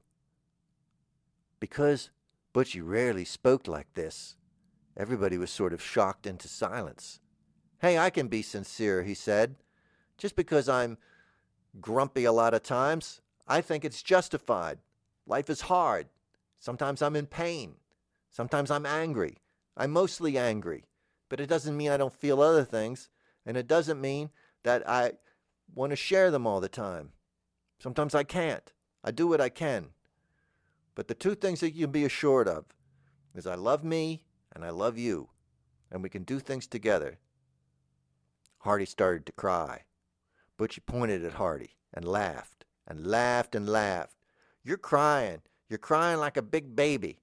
Because Butchie rarely spoke like this, everybody was sort of shocked into silence. Hey, I can be sincere, he said. Just because I'm grumpy a lot of times, I think it's justified. Life is hard. Sometimes I'm in pain. Sometimes I'm angry. I'm mostly angry. But it doesn't mean I don't feel other things. And it doesn't mean that I want to share them all the time. Sometimes I can't. I do what I can. But the two things that you can be assured of is I love me and I love you. And we can do things together. Hardy started to cry. Butchie pointed at Hardy and laughed and laughed and laughed. You're crying. You're crying like a big baby.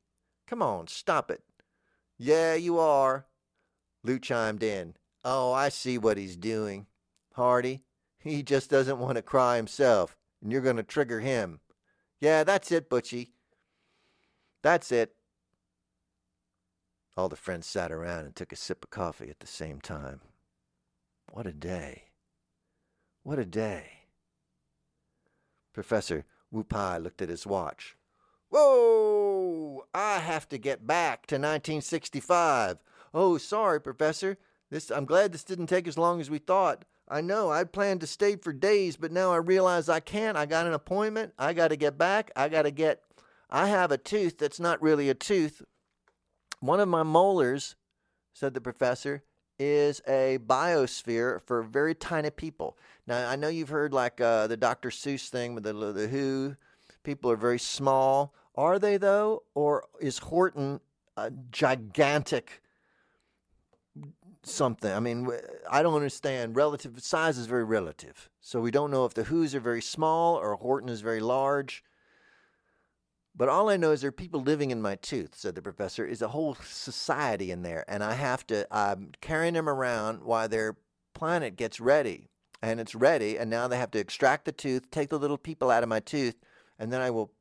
Come on, stop it. Yeah, you are, Lou chimed in. Oh, I see what he's doing. Hardy, he just doesn't want to cry himself, and you're going to trigger him. Yeah, that's it, Butchie. That's it. All the friends sat around and took a sip of coffee at the same time. What a day. What a day. Professor Wu-Pai looked at his watch. Whoa! I have to get back to nineteen sixty-five. Oh, sorry, Professor. This I'm glad this didn't take as long as we thought. I know, I'd planned to stay for days, but now I realize I can't. I got an appointment. I got to get back. I got to get... I have a tooth that's not really a tooth. One of my molars, said the professor, is a biosphere for very tiny people. Now, I know you've heard like uh, the Doctor Seuss thing with the, the Who. People are very small. Are they, though? Or is Horton a gigantic something? I mean, I don't understand. Relative size is very relative. So we don't know if the Who's are very small or Horton is very large. But all I know is there are people living in my tooth, said the professor. Is a whole society in there. And I have to, I'm carrying them around while their planet gets ready. And it's ready, and now they have to extract the tooth, take the little people out of my tooth, and then I will,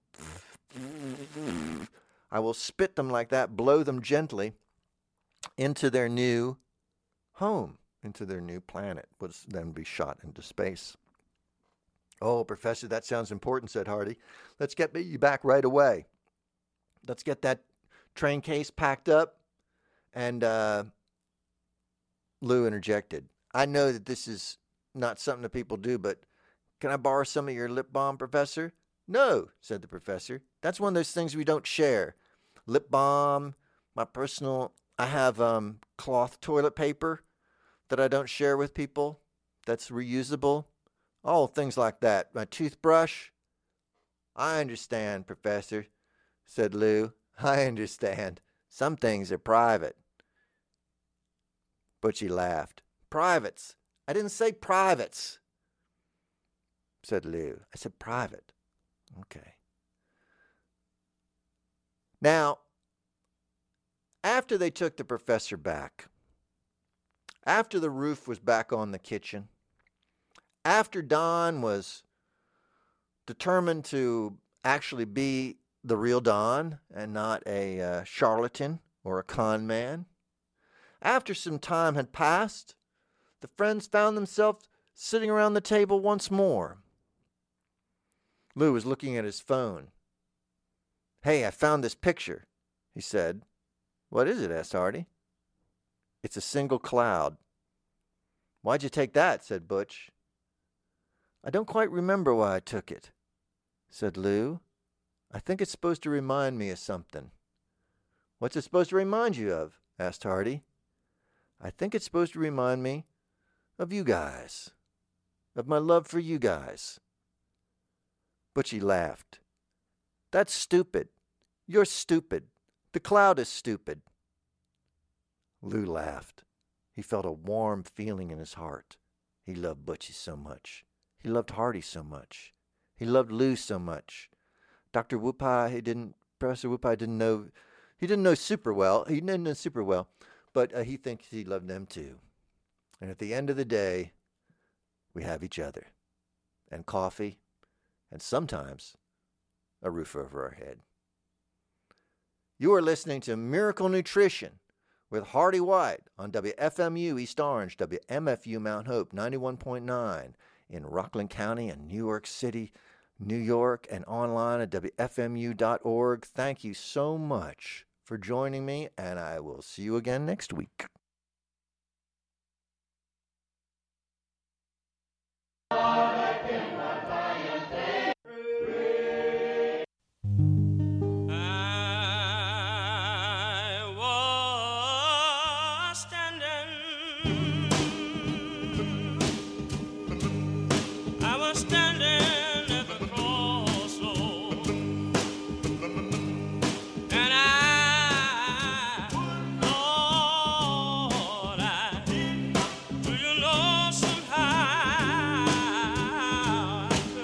I will spit them like that, blow them gently into their new home, into their new planet, which then be shot into space. Oh, Professor, that sounds important, said Hardy. Let's get you back right away. Let's get that train case packed up. And uh, Lou interjected. I know that this is not something that people do, but can I borrow some of your lip balm, Professor? No, said the professor. That's one of those things we don't share. Lip balm, my personal, I have um, cloth toilet paper that I don't share with people. That's reusable. Oh, things like that. My toothbrush. I understand, Professor, said Lou. I understand. Some things are private. Butchie laughed. Privates. I didn't say privates, said Lou. I said private. Okay. Now, after they took the professor back, after the roof was back on the kitchen, after Don was determined to actually be the real Don and not a uh, charlatan or a con man, after some time had passed, the friends found themselves sitting around the table once more. Lou was looking at his phone. Hey, I found this picture, he said. What is it? Asked Hardy. It's a single cloud. Why'd you take that? Said Butch. I don't quite remember why I took it, said Lou. I think it's supposed to remind me of something. What's it supposed to remind you of? Asked Hardy. I think it's supposed to remind me of you guys, of my love for you guys. Butchie laughed. That's stupid. You're stupid. The cloud is stupid. Lou laughed. He felt a warm feeling in his heart. He loved Butchie so much. He loved Hardy so much. He loved Lou so much. Doctor Wu-Pai, he didn't, Professor Wu-Pai didn't know, he didn't know super well. He didn't know super well, but uh, he thinks he loved them too. And at the end of the day, we have each other, and coffee, and sometimes a roof over our head. You are listening to Miracle Nutrition with Hardy White on W F M U East Orange, W M F U Mount Hope ninety-one point nine in Rockland County and New York City, New York, and online at W F M U dot org. Thank you so much for joining me, and I will see you again next week.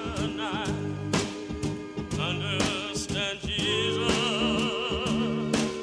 Understand Jesus.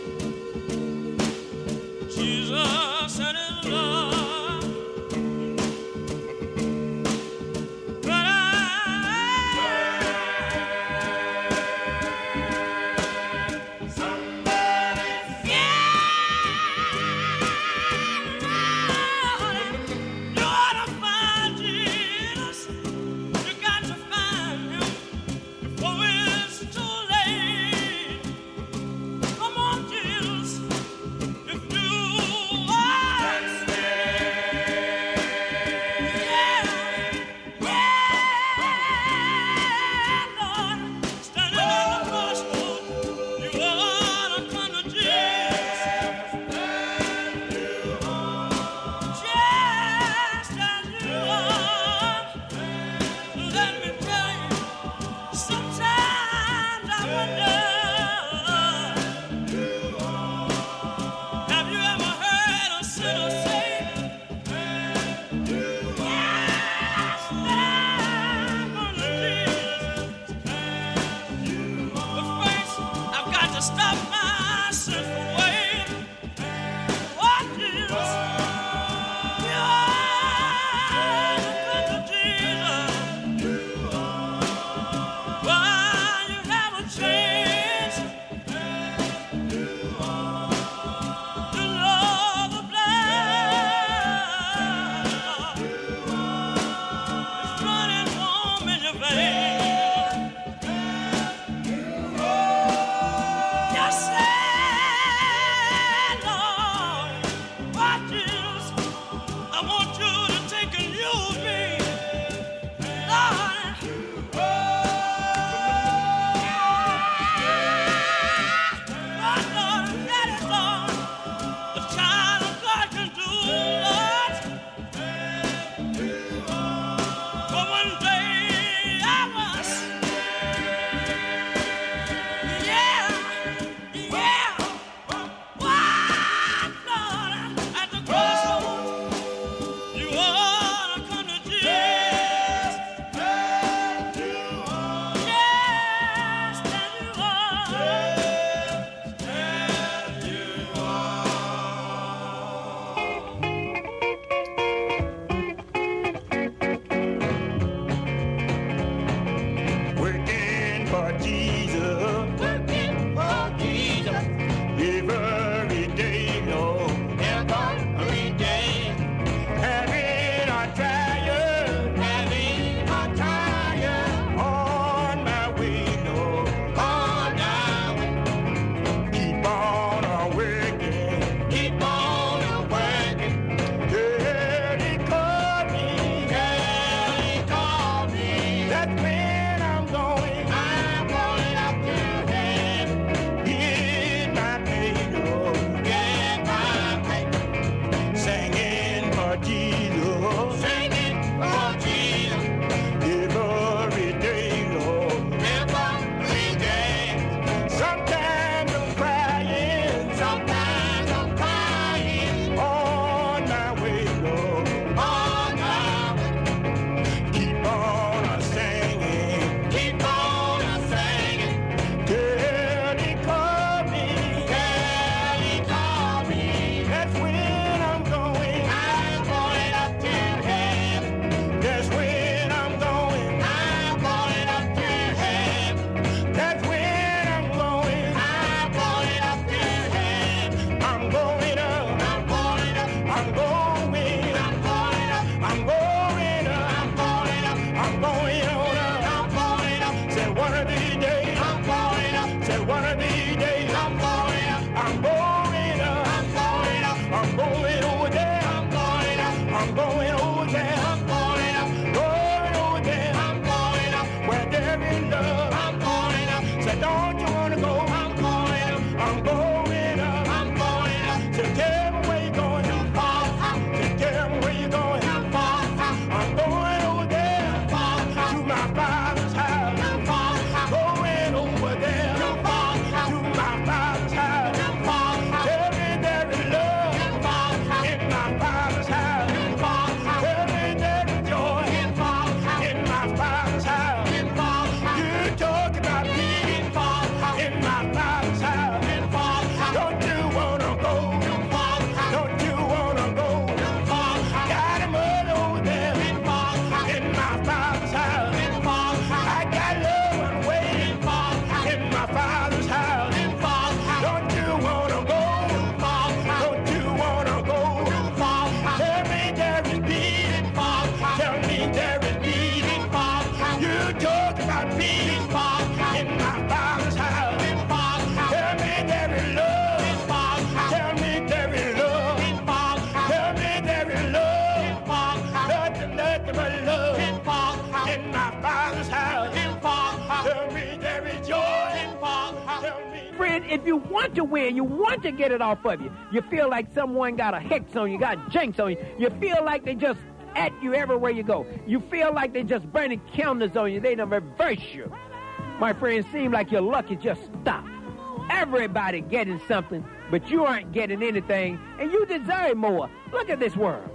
I'm going up. I'm going up. I'm going up. I'm going up. I'm going up. I'm going up. I'm going on up. I'm going up. Said one of these days. I'm going up. Said one of these days. I'm going up. I'm going up. I'm going up. I'm going over there. I'm going up. I'm going over there. I'm going up. Going over there. I'm going up. Where there is love. I'm going up. Said don't you wanna go? I'm going up. I'm going up. I'm going up. So tell me where you going. Too far. So tell me where you going. Too far. I'm going over there. Too far. To my father's house. Too far. Going over there. Too far. To my father's house. Too far. Tell me there is love. Too far. In my father's house. Too far. Tell me there is joy. Too far. In my father's house. Too far. You talk about me. Too far. In my father's house. Too far. Don't you wanna go? Too far. Don't you wanna go? Too far. Got him all over there. Too far. In my father's house. Too far. I got love and waiting for in my father's house. Too far. Don't you wanna go? Too far. Don't you wanna go? Too far. Tell me there is peace. Too far. Tell me there is peace. Too far. You talk about peace. Too far. In my father's house. Too far. Tell me there is love. Too far. Tell me there is love. Too far. Tell me there is love. Too far. Nothing, nothing but love. Too far. In my father's house. Too far. Tell me there is joy. Too far. Tell me. Friend, if you want to win, you want to get it off of you, you feel like someone got a hex on you, got jinx on you, you feel like they just at you everywhere you go, you feel like they just burning candles on you, they done reverse you. My friend, seem like your luck is just stopped. Everybody getting something, but you aren't getting anything, and you deserve more. Look at this world.